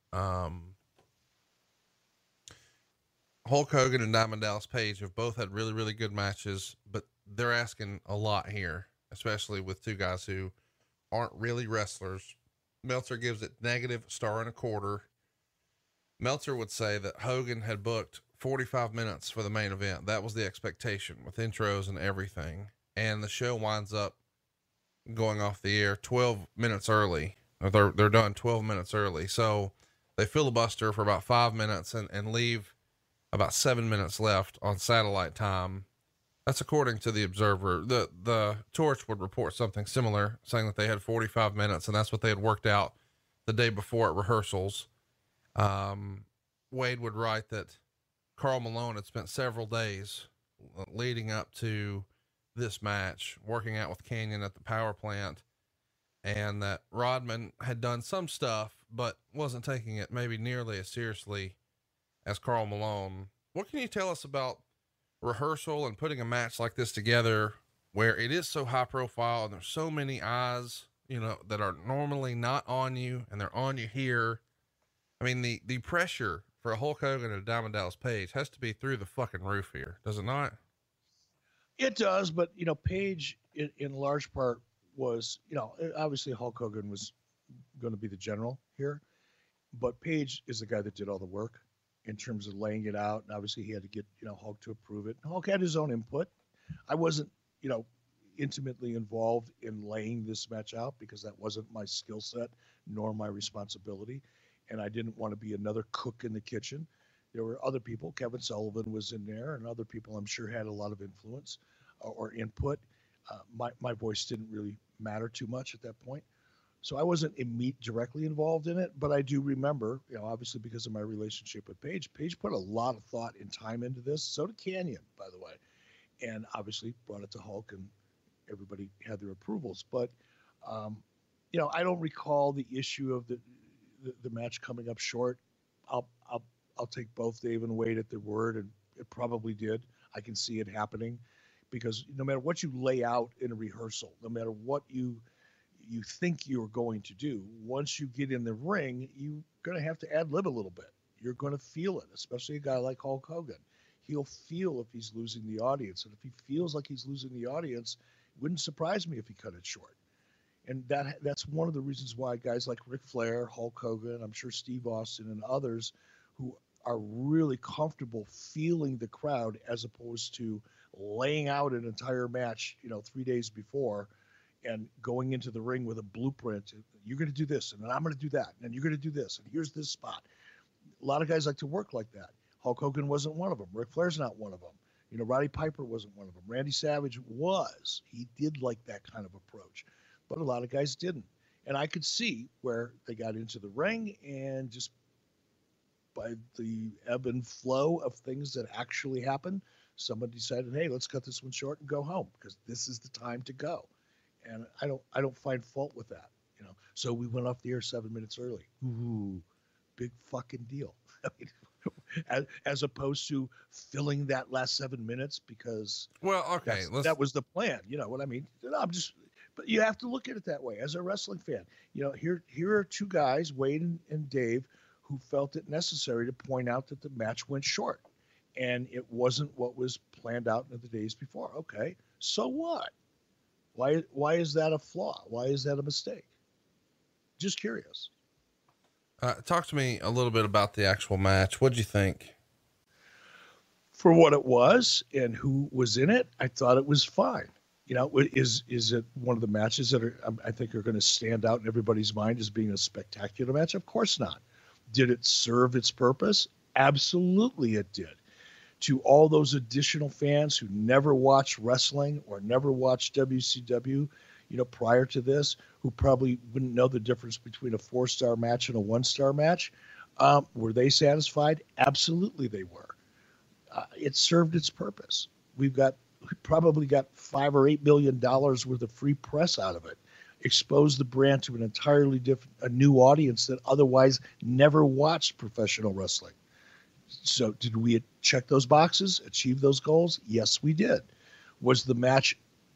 Speaker 5: Hulk Hogan and Diamond Dallas Page have both had really, really good matches, but they're asking a lot here, especially with two guys who aren't really wrestlers. Meltzer gives it -1.25. Meltzer would say that Hogan had booked 45 minutes for the main event. That was the expectation with intros and everything. And the show winds up going off the air 12 minutes early. Or they're done 12 minutes early. So they filibuster for about 5 minutes and leave about 7 minutes left on satellite time. That's according to the Observer. The Torch would report something similar, saying that they had 45 minutes, and that's what they had worked out the day before at rehearsals. Wade would write that Karl Malone had spent several days leading up to this match, working out with Kanyon at the power plant, and that Rodman had done some stuff, but wasn't taking it maybe nearly as seriously as Karl Malone. What can you tell us about rehearsal and putting a match like this together, where it is so high profile and there's so many eyes, that are normally not on you, and they're on you here? I mean, the pressure for a Hulk Hogan and a Diamond Dallas Page has to be through the fucking roof here, does it not?
Speaker 6: It does, but Page in large part was, obviously Hulk Hogan was going to be the general here, but Page is the guy that did all the work in terms of laying it out. And obviously he had to get, Hulk to approve it. Hulk had his own input. I wasn't, intimately involved in laying this match out because that wasn't my skill set nor my responsibility. And I didn't want to be another cook in the kitchen. There were other people. Kevin Sullivan was in there, and other people I'm sure had a lot of influence or input. My voice didn't really matter too much at that point. So I wasn't directly involved in it, but I do remember, obviously because of my relationship with Paige. Paige put a lot of thought and time into this. So did Canyon, by the way, and obviously brought it to Hulk, and everybody had their approvals. But, I don't recall the issue of the match coming up short. I'll take both Dave and Wade at their word, and it probably did. I can see it happening because no matter what you lay out in a rehearsal, no matter what you think you're going to do, once you get in the ring, you're going to have to ad-lib a little bit. You're going to feel it, especially a guy like Hulk Hogan. He'll feel if he's losing the audience. And if he feels like he's losing the audience, it wouldn't surprise me if he cut it short. And that's one of the reasons why guys like Ric Flair, Hulk Hogan, I'm sure Steve Austin and others who are really comfortable feeling the crowd as opposed to laying out an entire match, 3 days before and going into the ring with a blueprint. You're going to do this, and then I'm going to do that, and you're going to do this, and here's this spot. A lot of guys like to work like that. Hulk Hogan wasn't one of them. Ric Flair's not one of them. Roddy Piper wasn't one of them. Randy Savage was. He did like that kind of approach. But a lot of guys didn't. And I could see where they got into the ring and just by the ebb and flow of things that actually happened, somebody decided, hey, let's cut this one short and go home because this is the time to go. And I don't find fault with that, So we went off the air 7 minutes early. Ooh, big fucking deal. I mean, as opposed to filling that last 7 minutes because that was the plan. You know what I mean? But you have to look at it that way as a wrestling fan. Here are two guys, Wade and Dave, who felt it necessary to point out that the match went short, and it wasn't what was planned out in the days before. Okay, so what? Why is that a flaw? Why is that a mistake? Just curious.
Speaker 5: Talk to me a little bit about the actual match. What'd you think?
Speaker 6: For what it was and who was in it, I thought it was fine. Is it one of the matches that I think are going to stand out in everybody's mind as being a spectacular match? Of course not. Did it serve its purpose? Absolutely it did. To all those additional fans who never watched wrestling or never watched WCW, prior to this, who probably wouldn't know the difference between a 4-star match and a 1-star match, were they satisfied? Absolutely they were. It served its purpose. We probably got $5 or $8 million worth of free press out of it. Exposed the brand to an entirely a new audience that otherwise never watched professional wrestling. So did we check those boxes, achieve those goals? Yes, we did. Was the match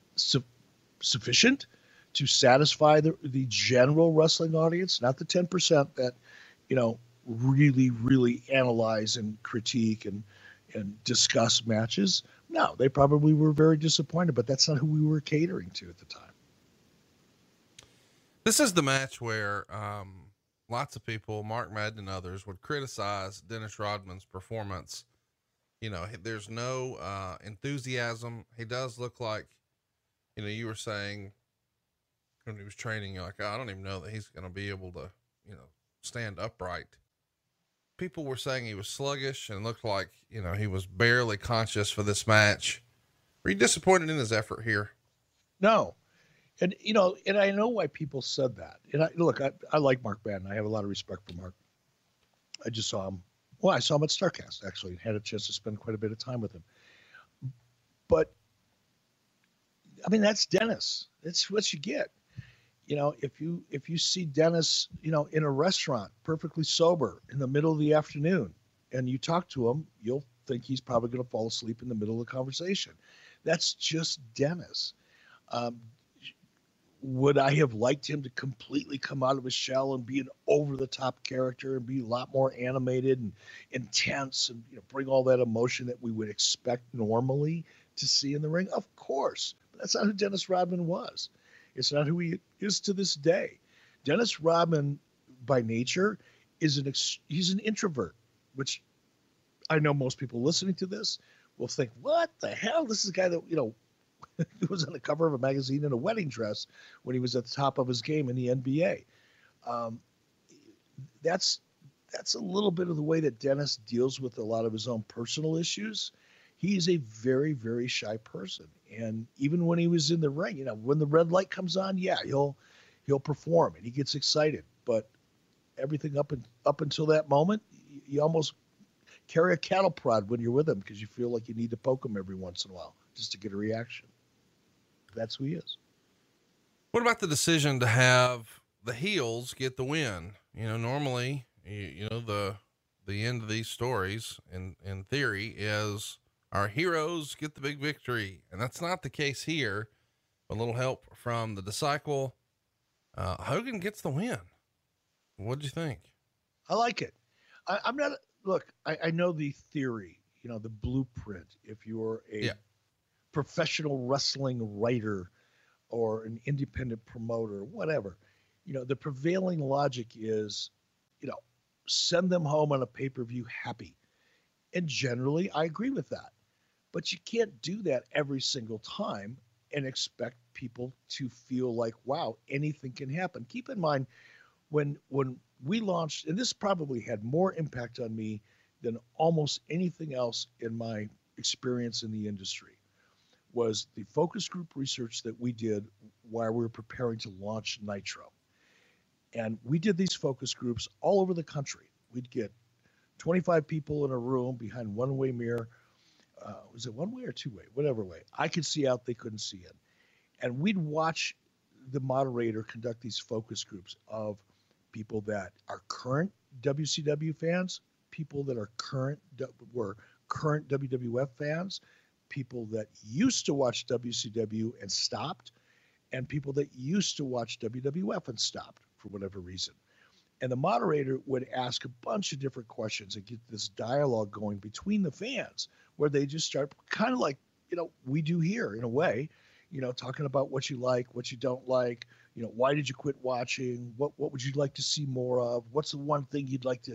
Speaker 6: sufficient to satisfy the general wrestling audience? Not the 10% that, really, really analyze and critique and discuss matches. No, they probably were very disappointed, but that's not who we were catering to at the time.
Speaker 5: This is the match where lots of people, Mark Madden and others, would criticize Dennis Rodman's performance. There's no enthusiasm. He does look like, you were saying when he was training, you're like, I don't even know that he's going to be able to, stand upright. People were saying he was sluggish and looked like, he was barely conscious for this match. Were you disappointed in his effort here?
Speaker 6: No. And, and I know why people said that. And I like Mark Madden. I have a lot of respect for Mark. I just saw him. Well, I saw him at StarCast, actually. Had a chance to spend quite a bit of time with him. But, I mean, that's Dennis. That's what you get. If you see Dennis, in a restaurant, perfectly sober in the middle of the afternoon, and you talk to him, you'll think he's probably going to fall asleep in the middle of the conversation. That's just Dennis. Would I have liked him to completely come out of his shell and be an over-the-top character and be a lot more animated and intense and bring all that emotion that we would expect normally to see in the ring? Of course. But that's not who Dennis Rodman was. It's not who he is to this day. Dennis Rodman, by nature, he's an introvert, which I know most people listening to this will think, what the hell? This is a guy that, He was on the cover of a magazine in a wedding dress when he was at the top of his game in the NBA. That's a little bit of the way that Dennis deals with a lot of his own personal issues. He's a very, very shy person. And even when he was in the ring, when the red light comes on, yeah, he'll perform and he gets excited. But everything up until that moment, you almost carry a cattle prod when you're with him because you feel like you need to poke him every once in a while just to get a reaction. That's who he is.
Speaker 5: What about the decision to have the heels get the win? Normally, the end of these stories in theory is our heroes get the big victory. And that's not the case here. A little help from the Disciple. Hogan gets the win. What'd you think?
Speaker 6: I like it. I'm not, look, I know the theory, the blueprint. If you're a professional wrestling writer or an independent promoter, whatever, the prevailing logic is, send them home on a pay-per-view happy. And generally I agree with that, but you can't do that every single time and expect people to feel like, wow, anything can happen. Keep in mind when we launched, and this probably had more impact on me than almost anything else in my experience in the industry, was the focus group research that we did while we were preparing to launch Nitro. And we did these focus groups all over the country. We'd get 25 people in a room behind one-way mirror. Was it one-way or two-way? Whatever way. I could see out, they couldn't see in. And we'd watch the moderator conduct these focus groups of people that are current WCW fans, people that are were current WWF fans, people that used to watch WCW and stopped, and people that used to watch WWF and stopped for whatever reason. And the moderator would ask a bunch of different questions and get this dialogue going between the fans where they just start kind of like, we do here in a way, talking about what you like, what you don't like, why did you quit watching? What would you like to see more of? What's the one thing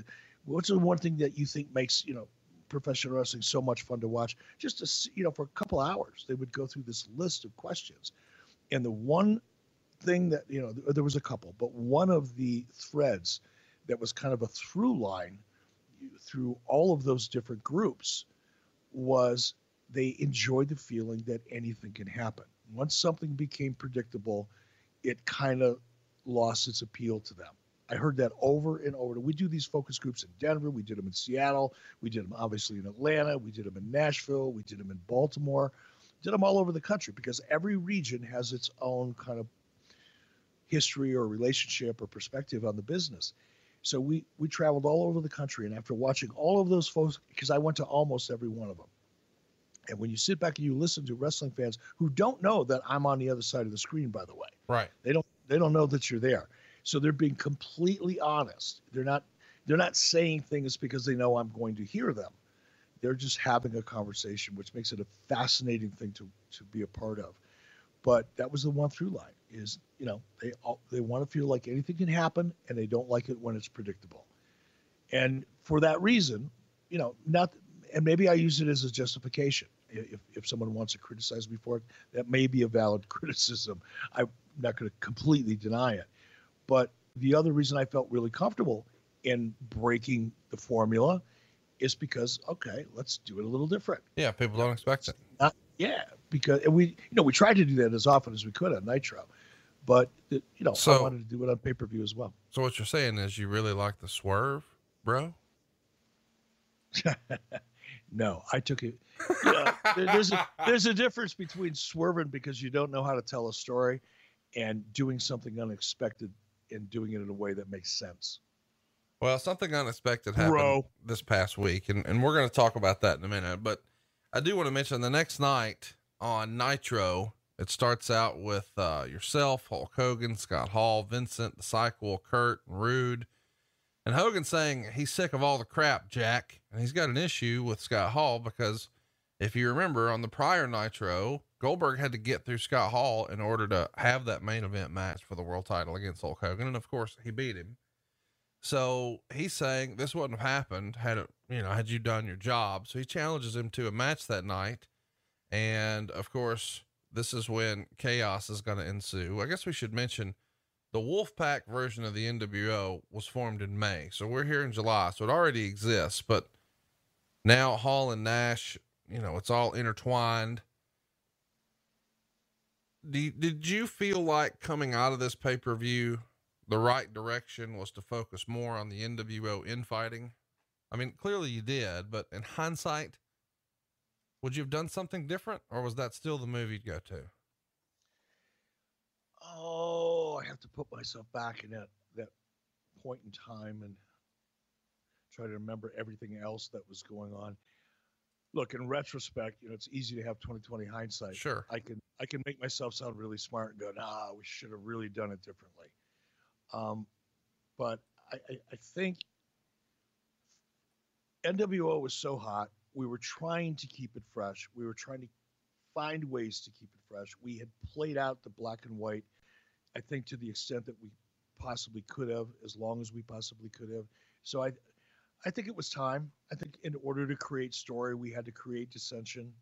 Speaker 6: that you think makes, professional wrestling so much fun to watch? Just to, for a couple hours, they would go through this list of questions. And the one thing that, there was a couple, but one of the threads that was kind of a through line through all of those different groups was they enjoyed the feeling that anything can happen. Once something became predictable, it kind of lost its appeal to them. I heard that over and over. We do these focus groups in Denver. We did them in Seattle. We did them obviously in Atlanta. We did them in Nashville. We did them in Baltimore. Did them all over the country because every region has its own kind of history or relationship or perspective on the business. So we traveled all over the country, and after watching all of those folks, because I went to almost every one of them, and when you sit back and you listen to wrestling fans who don't know that I'm on the other side of the screen, by the way,
Speaker 5: right?
Speaker 6: They don't know that you're there, so they're being completely honest. They're not saying things because they know I'm going to hear them. They're just having a conversation, which makes it a fascinating thing to be a part of. But that was the one through line is, they want to feel like anything can happen and they don't like it when it's predictable. And for that reason, and maybe I use it as a justification. If someone wants to criticize me for it, that may be a valid criticism. I'm not going to completely deny it. But the other reason I felt really comfortable in breaking the formula is because, okay, let's do it a little different.
Speaker 5: Yeah. People don't expect it.
Speaker 6: Because we tried to do that as often as we could on Nitro, but so, I wanted to do it on pay-per-view as well.
Speaker 5: So what you're saying is you really like the swerve, bro?
Speaker 6: No, I took it. There's a difference between swerving because you don't know how to tell a story and doing something unexpected and doing it in a way that makes sense.
Speaker 5: Well, something unexpected happened this past week, and we're going to talk about that in a minute, but I do want to mention the next night on Nitro, it starts out with yourself, Hulk Hogan, Scott Hall, Vincent, the Cycle, Kurt, and Rude. And Hogan saying he's sick of all the crap, Jack. And he's got an issue with Scott Hall because if you remember on the prior Nitro, Goldberg had to get through Scott Hall in order to have that main event match for the world title against Hulk Hogan. And of course he beat him. So he's saying this wouldn't have happened had you done your job. So he challenges him to a match that night. And of course, this is when chaos is going to ensue. I guess we should mention the Wolfpack version of the NWO was formed in May. So we're here in July. So it already exists, but now Hall and Nash, it's all intertwined. Did you feel like coming out of this pay-per-view, the right direction was to focus more on the NWO infighting? I mean, clearly you did, but in hindsight, would you have done something different, or was that still the move you'd go to?
Speaker 6: Oh, I have to put myself back in that point in time and try to remember everything else that was going on. Look, in retrospect, it's easy to have 20/20 hindsight.
Speaker 5: Sure.
Speaker 6: I can make myself sound really smart and go, nah, we should have really done it differently. But I think NWO was so hot. We were trying to keep it fresh. We were trying to find ways to keep it fresh. We had played out the black and white, I think, to the extent that we possibly could have, as long as we possibly could have. So I think it was time. I think in order to create story, we had to create dissension.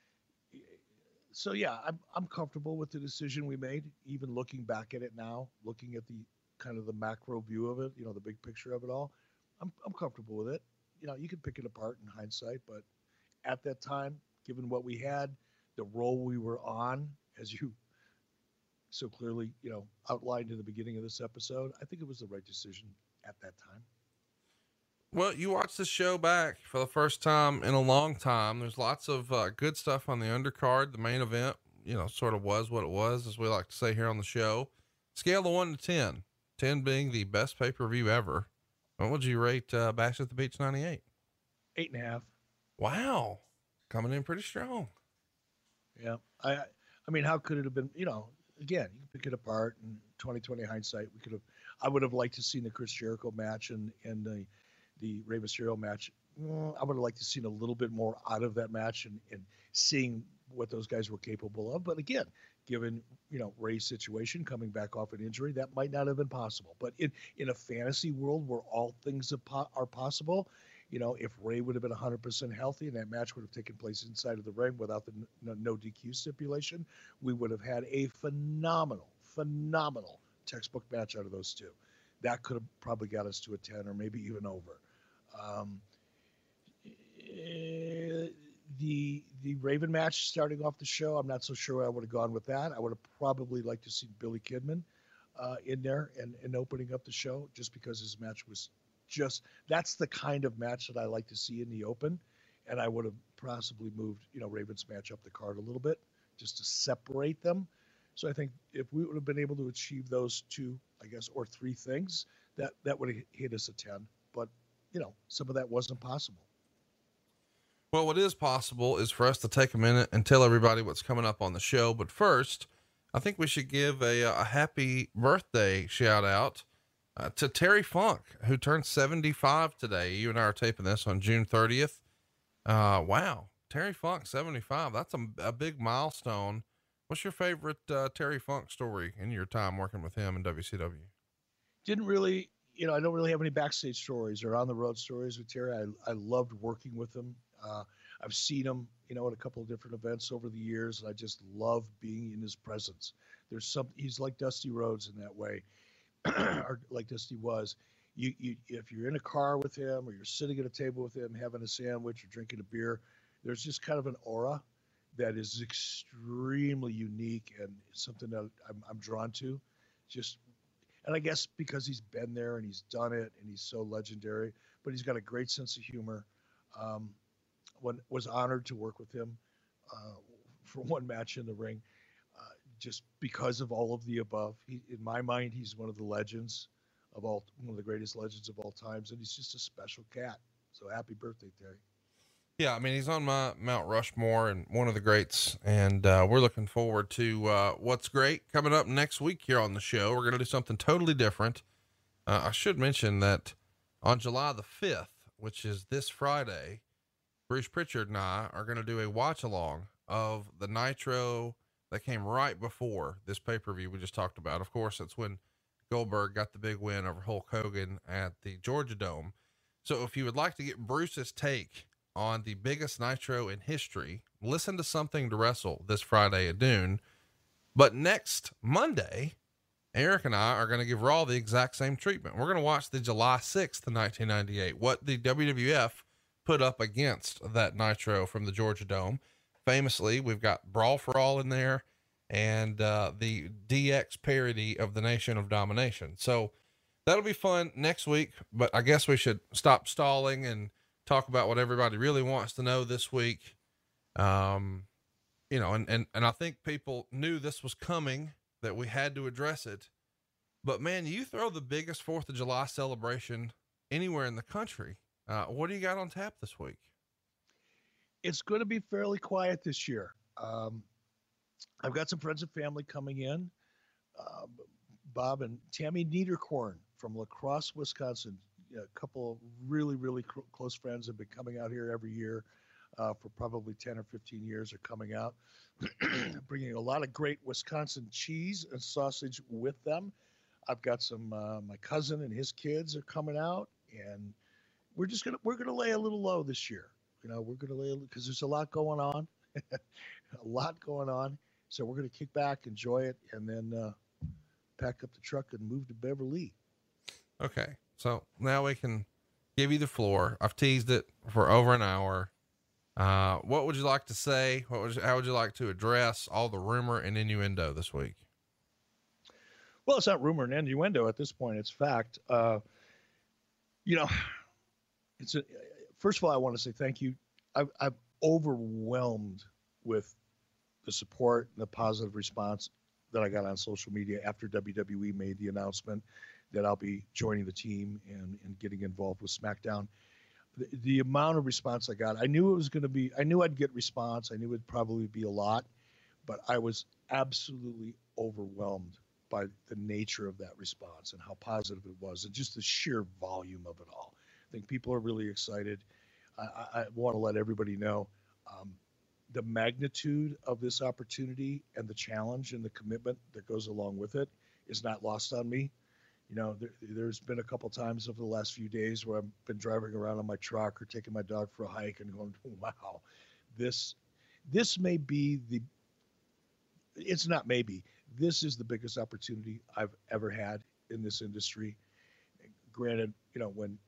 Speaker 6: So yeah, I'm comfortable with the decision we made, even looking back at it now, looking at the kind of the macro view of it, the big picture of it all. I'm comfortable with it. You can pick it apart in hindsight, but at that time, given what we had, the role we were on, as you so clearly, outlined in the beginning of this episode, I think it was the right decision at that time.
Speaker 5: Well, you watched the show back for the first time in a long time. There's lots of good stuff on the undercard. The main event, sort of was what it was, as we like to say here on the show. Scale of 1 to 10, 10 being the best pay-per-view ever. What would you rate Bash at the Beach 98?
Speaker 6: 8.5.
Speaker 5: Wow. Coming in pretty strong.
Speaker 6: Yeah. I mean, how could it have been, again, you can pick it apart in 20/20 hindsight. I would have liked to seen the Chris Jericho match and the Rey Mysterio match. I would have liked to seen a little bit more out of that match and seeing what those guys were capable of. But again, given, Rey's situation coming back off an injury, that might not have been possible. But in a fantasy world where all things are possible, if Rey would have been 100% healthy and that match would have taken place inside of the ring without the no DQ stipulation, we would have had a phenomenal textbook match out of those two. That could have probably got us to a 10 or maybe even over. The Raven match starting off the show, I'm not so sure I would have gone with that. I would have probably liked to see Billy Kidman in there and opening up the show, just because his match was that's the kind of match that I like to see in the open. And I would have possibly moved, Raven's match up the card a little bit just to separate them. So I think if we would have been able to achieve those two, I guess, or three things, that would have hit us a 10. But, some of that wasn't possible.
Speaker 5: Well, what is possible is for us to take a minute and tell everybody what's coming up on the show. But first, I think we should give a happy birthday shout out to Terry Funk, who turned 75 today. You and I are taping this on June 30th. Wow. Terry Funk, 75. That's a big milestone. What's your favorite Terry Funk story in your time working with him in WCW?
Speaker 6: Didn't really, I don't really have any backstage stories or on the road stories with Terry. I loved working with him. I've seen him, at a couple of different events over the years, and I just love being in his presence. He's like Dusty Rhodes in that way, or like Dusty was. If you're in a car with him or you're sitting at a table with him, having a sandwich or drinking a beer, there's just kind of an aura that is extremely unique and something that I'm drawn to. And I guess because he's been there and he's done it and he's so legendary, but he's got a great sense of humor. Was honored to work with him for one match in the ring, just because of all of the above. In my mind, he's one of the greatest legends of all times, and he's just a special cat. So happy birthday, Terry.
Speaker 5: Yeah, I mean, he's on my Mount Rushmore and one of the greats, and we're looking forward to what's great coming up next week here on the show. We're going to do something totally different. I should mention that on July the 5th, which is this Friday, Bruce Pritchard and I are going to do a watch along of the Nitro that came right before this pay-per-view we just talked about. Of course, that's when Goldberg got the big win over Hulk Hogan at the Georgia Dome. So if you would like to get Bruce's take on the biggest Nitro in history, listen to Something to Wrestle this Friday at noon. But next Monday, Eric and I are going to give Raw the exact same treatment. We're going to watch the July 6th, 1998, what the WWF put up against that Nitro from the Georgia Dome. Famously, we've got Brawl for All in there and the DX parody of the Nation of Domination. So that'll be fun next week, but I guess we should stop stalling and talk about what everybody really wants to know this week. You know, and I think people knew this was coming, that we had to address it, but man, you throw the biggest 4th of July celebration anywhere in the country. What do you got on tap this week?
Speaker 6: It's going to be fairly quiet this year. I've got some friends and family coming in. Bob and Tammy Niederkorn from La Crosse, Wisconsin. A couple of really, really close friends have been coming out here every year for probably 10 or 15 years, are coming out, bringing a lot of great Wisconsin cheese and sausage with them. I've got some, my cousin and his kids are coming out, and we're going to lay a little low this year. You know, we're going to lay, because there's a lot going on, a lot going on. So we're going to kick back, enjoy it, and then pack up the truck and move to Beverly.
Speaker 5: Okay. So now we can give you the floor. I've teased it for over an hour. What would you like to say? How would you like to address all the rumor and innuendo this week?
Speaker 6: Well, it's not rumor and innuendo at this point. It's fact. You know, first of all, I want to say thank you. I'm overwhelmed with the support and the positive response that I got on social media after WWE made the announcement that I'll be joining the team and getting involved with SmackDown. The amount of response I got, I knew it was going to be, I knew I'd get response. I knew it'd probably be a lot, but I was absolutely overwhelmed by the nature of that response and how positive it was, and just the sheer volume of it all. I think people are really excited. I want to let everybody know the magnitude of this opportunity and the challenge and the commitment that goes along with it is not lost on me. You know, there's been a couple times over the last few days where I've been driving around on my truck or taking my dog for a hike and going, wow, this may be it's not maybe, this is the biggest opportunity I've ever had in this industry. Granted, you know, when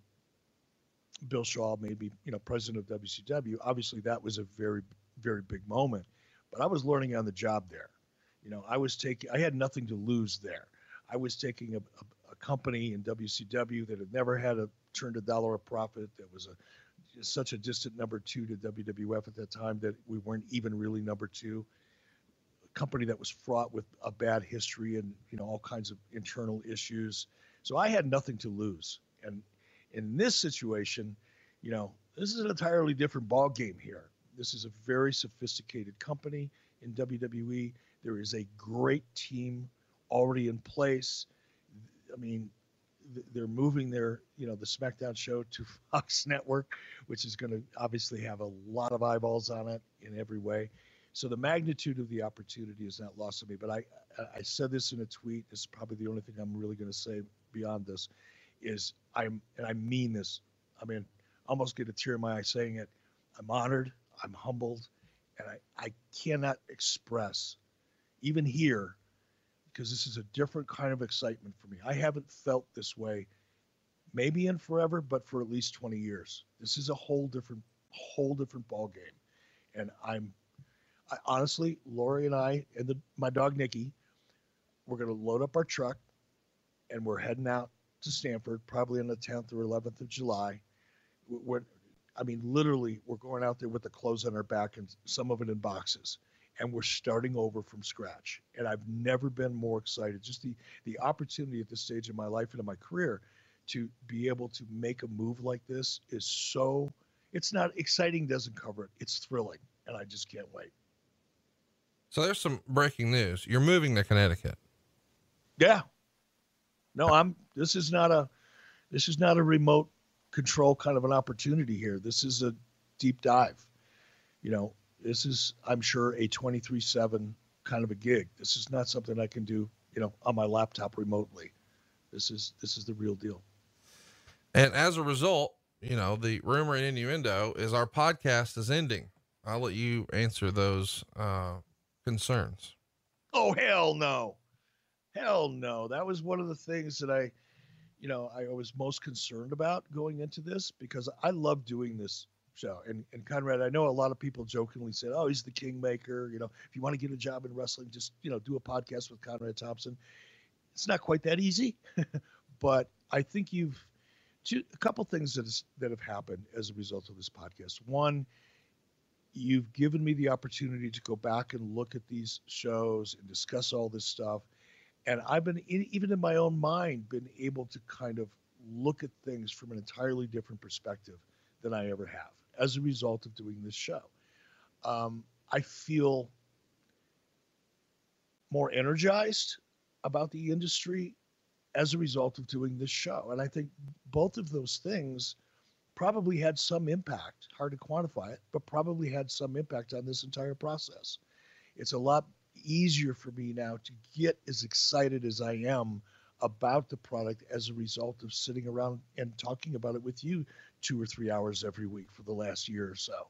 Speaker 6: Bill Shaw made me, you know, president of WCW, obviously that was a very, very big moment, but I was learning on the job there. You know, I had nothing to lose there. I was taking a company in WCW that had never had turned $1 a profit, that was such a distant number 2 to WWF at that time that we weren't even really number 2. A company that was fraught with a bad history and, you know, all kinds of internal issues. So I had nothing to lose. And in this situation, you know, this is an entirely different ball game here. This is a very sophisticated company in WWE. There is a great team already in place. I mean, they're moving their, you know, the SmackDown show to Fox Network, which is going to obviously have a lot of eyeballs on it in every way. So the magnitude of the opportunity is not lost on me. But I said this in a tweet. This is probably the only thing I'm really going to say beyond this is and I mean this. I mean, I almost get a tear in my eye saying it. I'm honored. I'm humbled. And I cannot express, even here, because this is a different kind of excitement for me. I haven't felt this way maybe in forever, but for at least 20 years. This is a whole different ball game. And I honestly, Lori and I and my dog Nikki, we're going to load up our truck and we're heading out to Stanford, probably on the 10th or 11th of July. Literally, we're going out there with the clothes on our back and some of it in boxes. And we're starting over from scratch. And I've never been more excited. Just the opportunity at this stage in my life and in my career to be able to make a move like this is so, it's not exciting, doesn't cover it. It's thrilling. And I just can't wait.
Speaker 5: So there's some breaking news. You're moving to Connecticut.
Speaker 6: Yeah. No, this is not a remote control kind of an opportunity here. This is a deep dive. You know, this is, I'm sure, a 23/7 kind of a gig. This is not something I can do, you know, on my laptop remotely. This is the real deal. And
Speaker 5: as a result, you know, the rumor and innuendo is our podcast is ending. I'll let you answer those concerns.
Speaker 6: Oh, hell no. Hell no. That was one of the things that I was most concerned about going into this, because I love doing this show. And Conrad, I know a lot of people jokingly said, oh, he's the kingmaker. If you want to get a job in wrestling, just, do a podcast with Conrad Thompson. It's not quite that easy, but I think a couple things that have happened as a result of this podcast. One, you've given me the opportunity to go back and look at these shows and discuss all this stuff. And I've been, even in my own mind, been able to kind of look at things from an entirely different perspective than I ever have as a result of doing this show. I feel more energized about the industry as a result of doing this show. And I think both of those things probably had some impact, hard to quantify it, but probably had some impact on this entire process. It's a lot easier for me now to get as excited as I am about the product as a result of sitting around and talking about it with you 2 or 3 hours every week for the last year or so.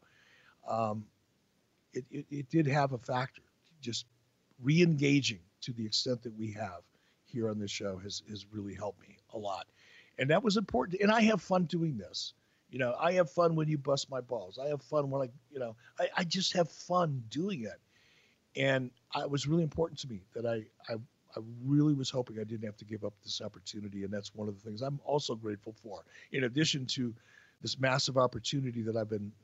Speaker 6: It did have a factor. Just re-engaging to the extent that we have here on this show has really helped me a lot. And that was important. And I have fun doing this. I have fun when you bust my balls. I have fun when I just have fun doing it. And it was really important to me that I really was hoping I didn't have to give up this opportunity. And that's one of the things I'm also grateful for. In addition to this massive opportunity that I've been,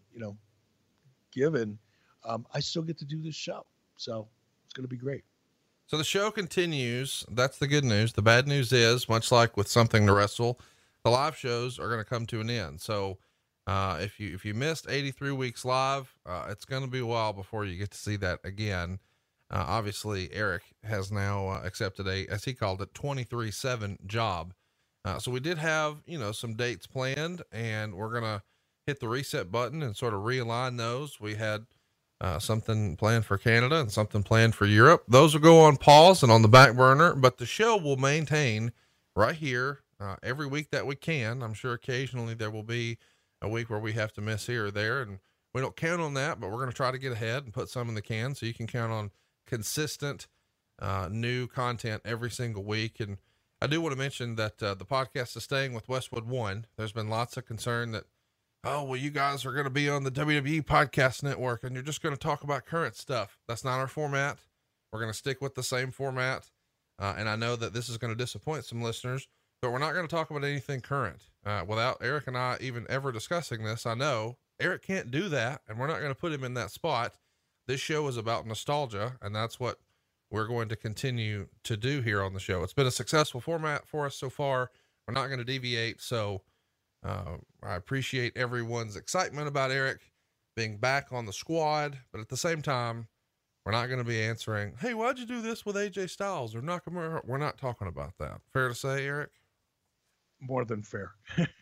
Speaker 6: given, I still get to do this show. So it's going to be great.
Speaker 5: So the show continues. That's the good news. The bad news is, much like with Something to Wrestle, the live shows are going to come to an end. So if you missed 83 weeks live, it's going to be a while before you get to see that again. Obviously Eric has now accepted as he called it, 23/7 job. So we did have, some dates planned, and we're going to hit the reset button and sort of realign those. We had something planned for Canada and something planned for Europe. Those will go on pause and on the back burner, but the show will maintain right here every week that we can. I'm sure occasionally there will be a week where we have to miss here or there, and we don't count on that, but we're going to try to get ahead and put some in the can so you can count on consistent new content every single week. And I do want to mention that the podcast is staying with Westwood One. There's been lots of concern that, oh, well, you guys are going to be on the WWE Podcast Network and you're just going to talk about current stuff. That's not our format. We're going to stick with the same format. And I know that this is going to disappoint some listeners, but we're not going to talk about anything current without Eric and I even ever discussing this. I know Eric can't do that, and we're not going to put him in that spot. This show is about nostalgia, and that's what we're going to continue to do here on the show. It's been a successful format for us so far. We're not going to deviate. So I appreciate everyone's excitement about Eric being back on the squad, but at the same time, we're not going to be answering, hey, why'd you do this with AJ Styles or Nakamura? We're not talking about that. Fair to say, Eric?
Speaker 6: More than fair.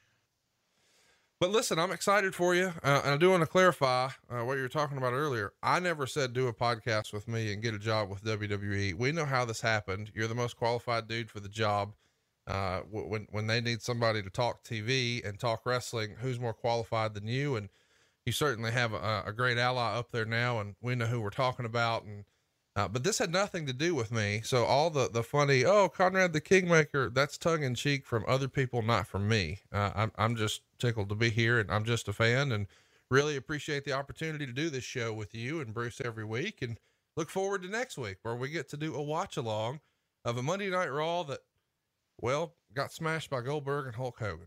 Speaker 5: But listen, I'm excited for you. And I do want to clarify what you were talking about earlier. I never said do a podcast with me and get a job with WWE. We know how this happened. You're the most qualified dude for the job. When they need somebody to talk TV and talk wrestling, who's more qualified than you? And you certainly have a great ally up there now, and we know who we're talking about. And but this had nothing to do with me. So all the funny, oh, Conrad the Kingmaker, that's tongue in cheek from other people, not from me. I'm just tickled to be here, and I'm just a fan, and really appreciate the opportunity to do this show with you and Bruce every week, and look forward to next week where we get to do a watch along of a Monday Night Raw that, well, got smashed by Goldberg and Hulk Hogan.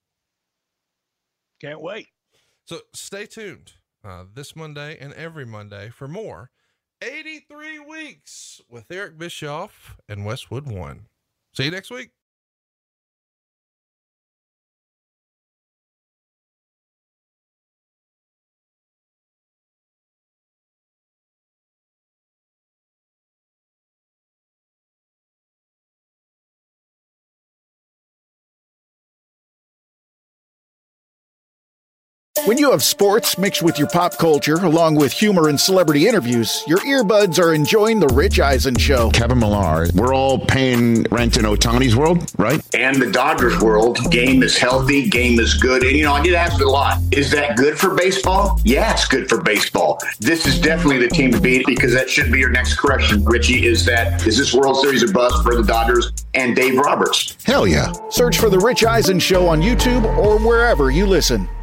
Speaker 6: Can't wait.
Speaker 5: So stay tuned this Monday and every Monday for more 83 weeks with Eric Bischoff and Westwood One. See you next week.
Speaker 7: When you have sports mixed with your pop culture, along with humor and celebrity interviews, your earbuds are enjoying The Rich Eisen Show.
Speaker 8: Kevin Millar, we're all paying rent in Ohtani's world, right?
Speaker 9: And the Dodgers world. Game is healthy, game is good. And, I get asked a lot, is that good for baseball? Yeah, it's good for baseball. This is definitely the team to beat, because that should be your next correction, Richie, is this World Series a bust for the Dodgers and Dave Roberts?
Speaker 8: Hell yeah.
Speaker 7: Search for The Rich Eisen Show on YouTube or wherever you listen.